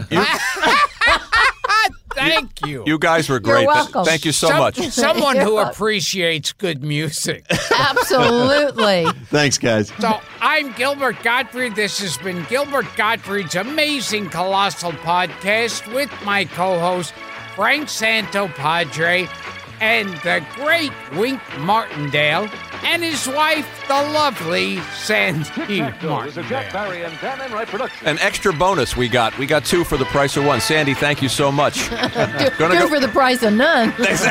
Thank you. You guys were great. You're Th- welcome. Thank you so Some- much. Someone You're who welcome. appreciates good music. Absolutely. Thanks, guys. So I'm Gilbert Gottfried. This has been Gilbert Gottfried's Amazing Colossal Podcast with my co-host Frank Santopadre and the great Wink Martindale and his wife, the lovely Sandy Martindale. An extra bonus we got. We got two for the price of one. Sandy, thank you so much. Two, Gonna two go- for the price of none.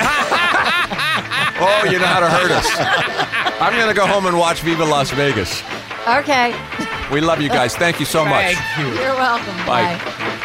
Oh, you know how to hurt us. I'm going to go home and watch Viva Las Vegas. Okay. We love you guys. Thank you so much. Thank you. You're welcome. Bye. Bye.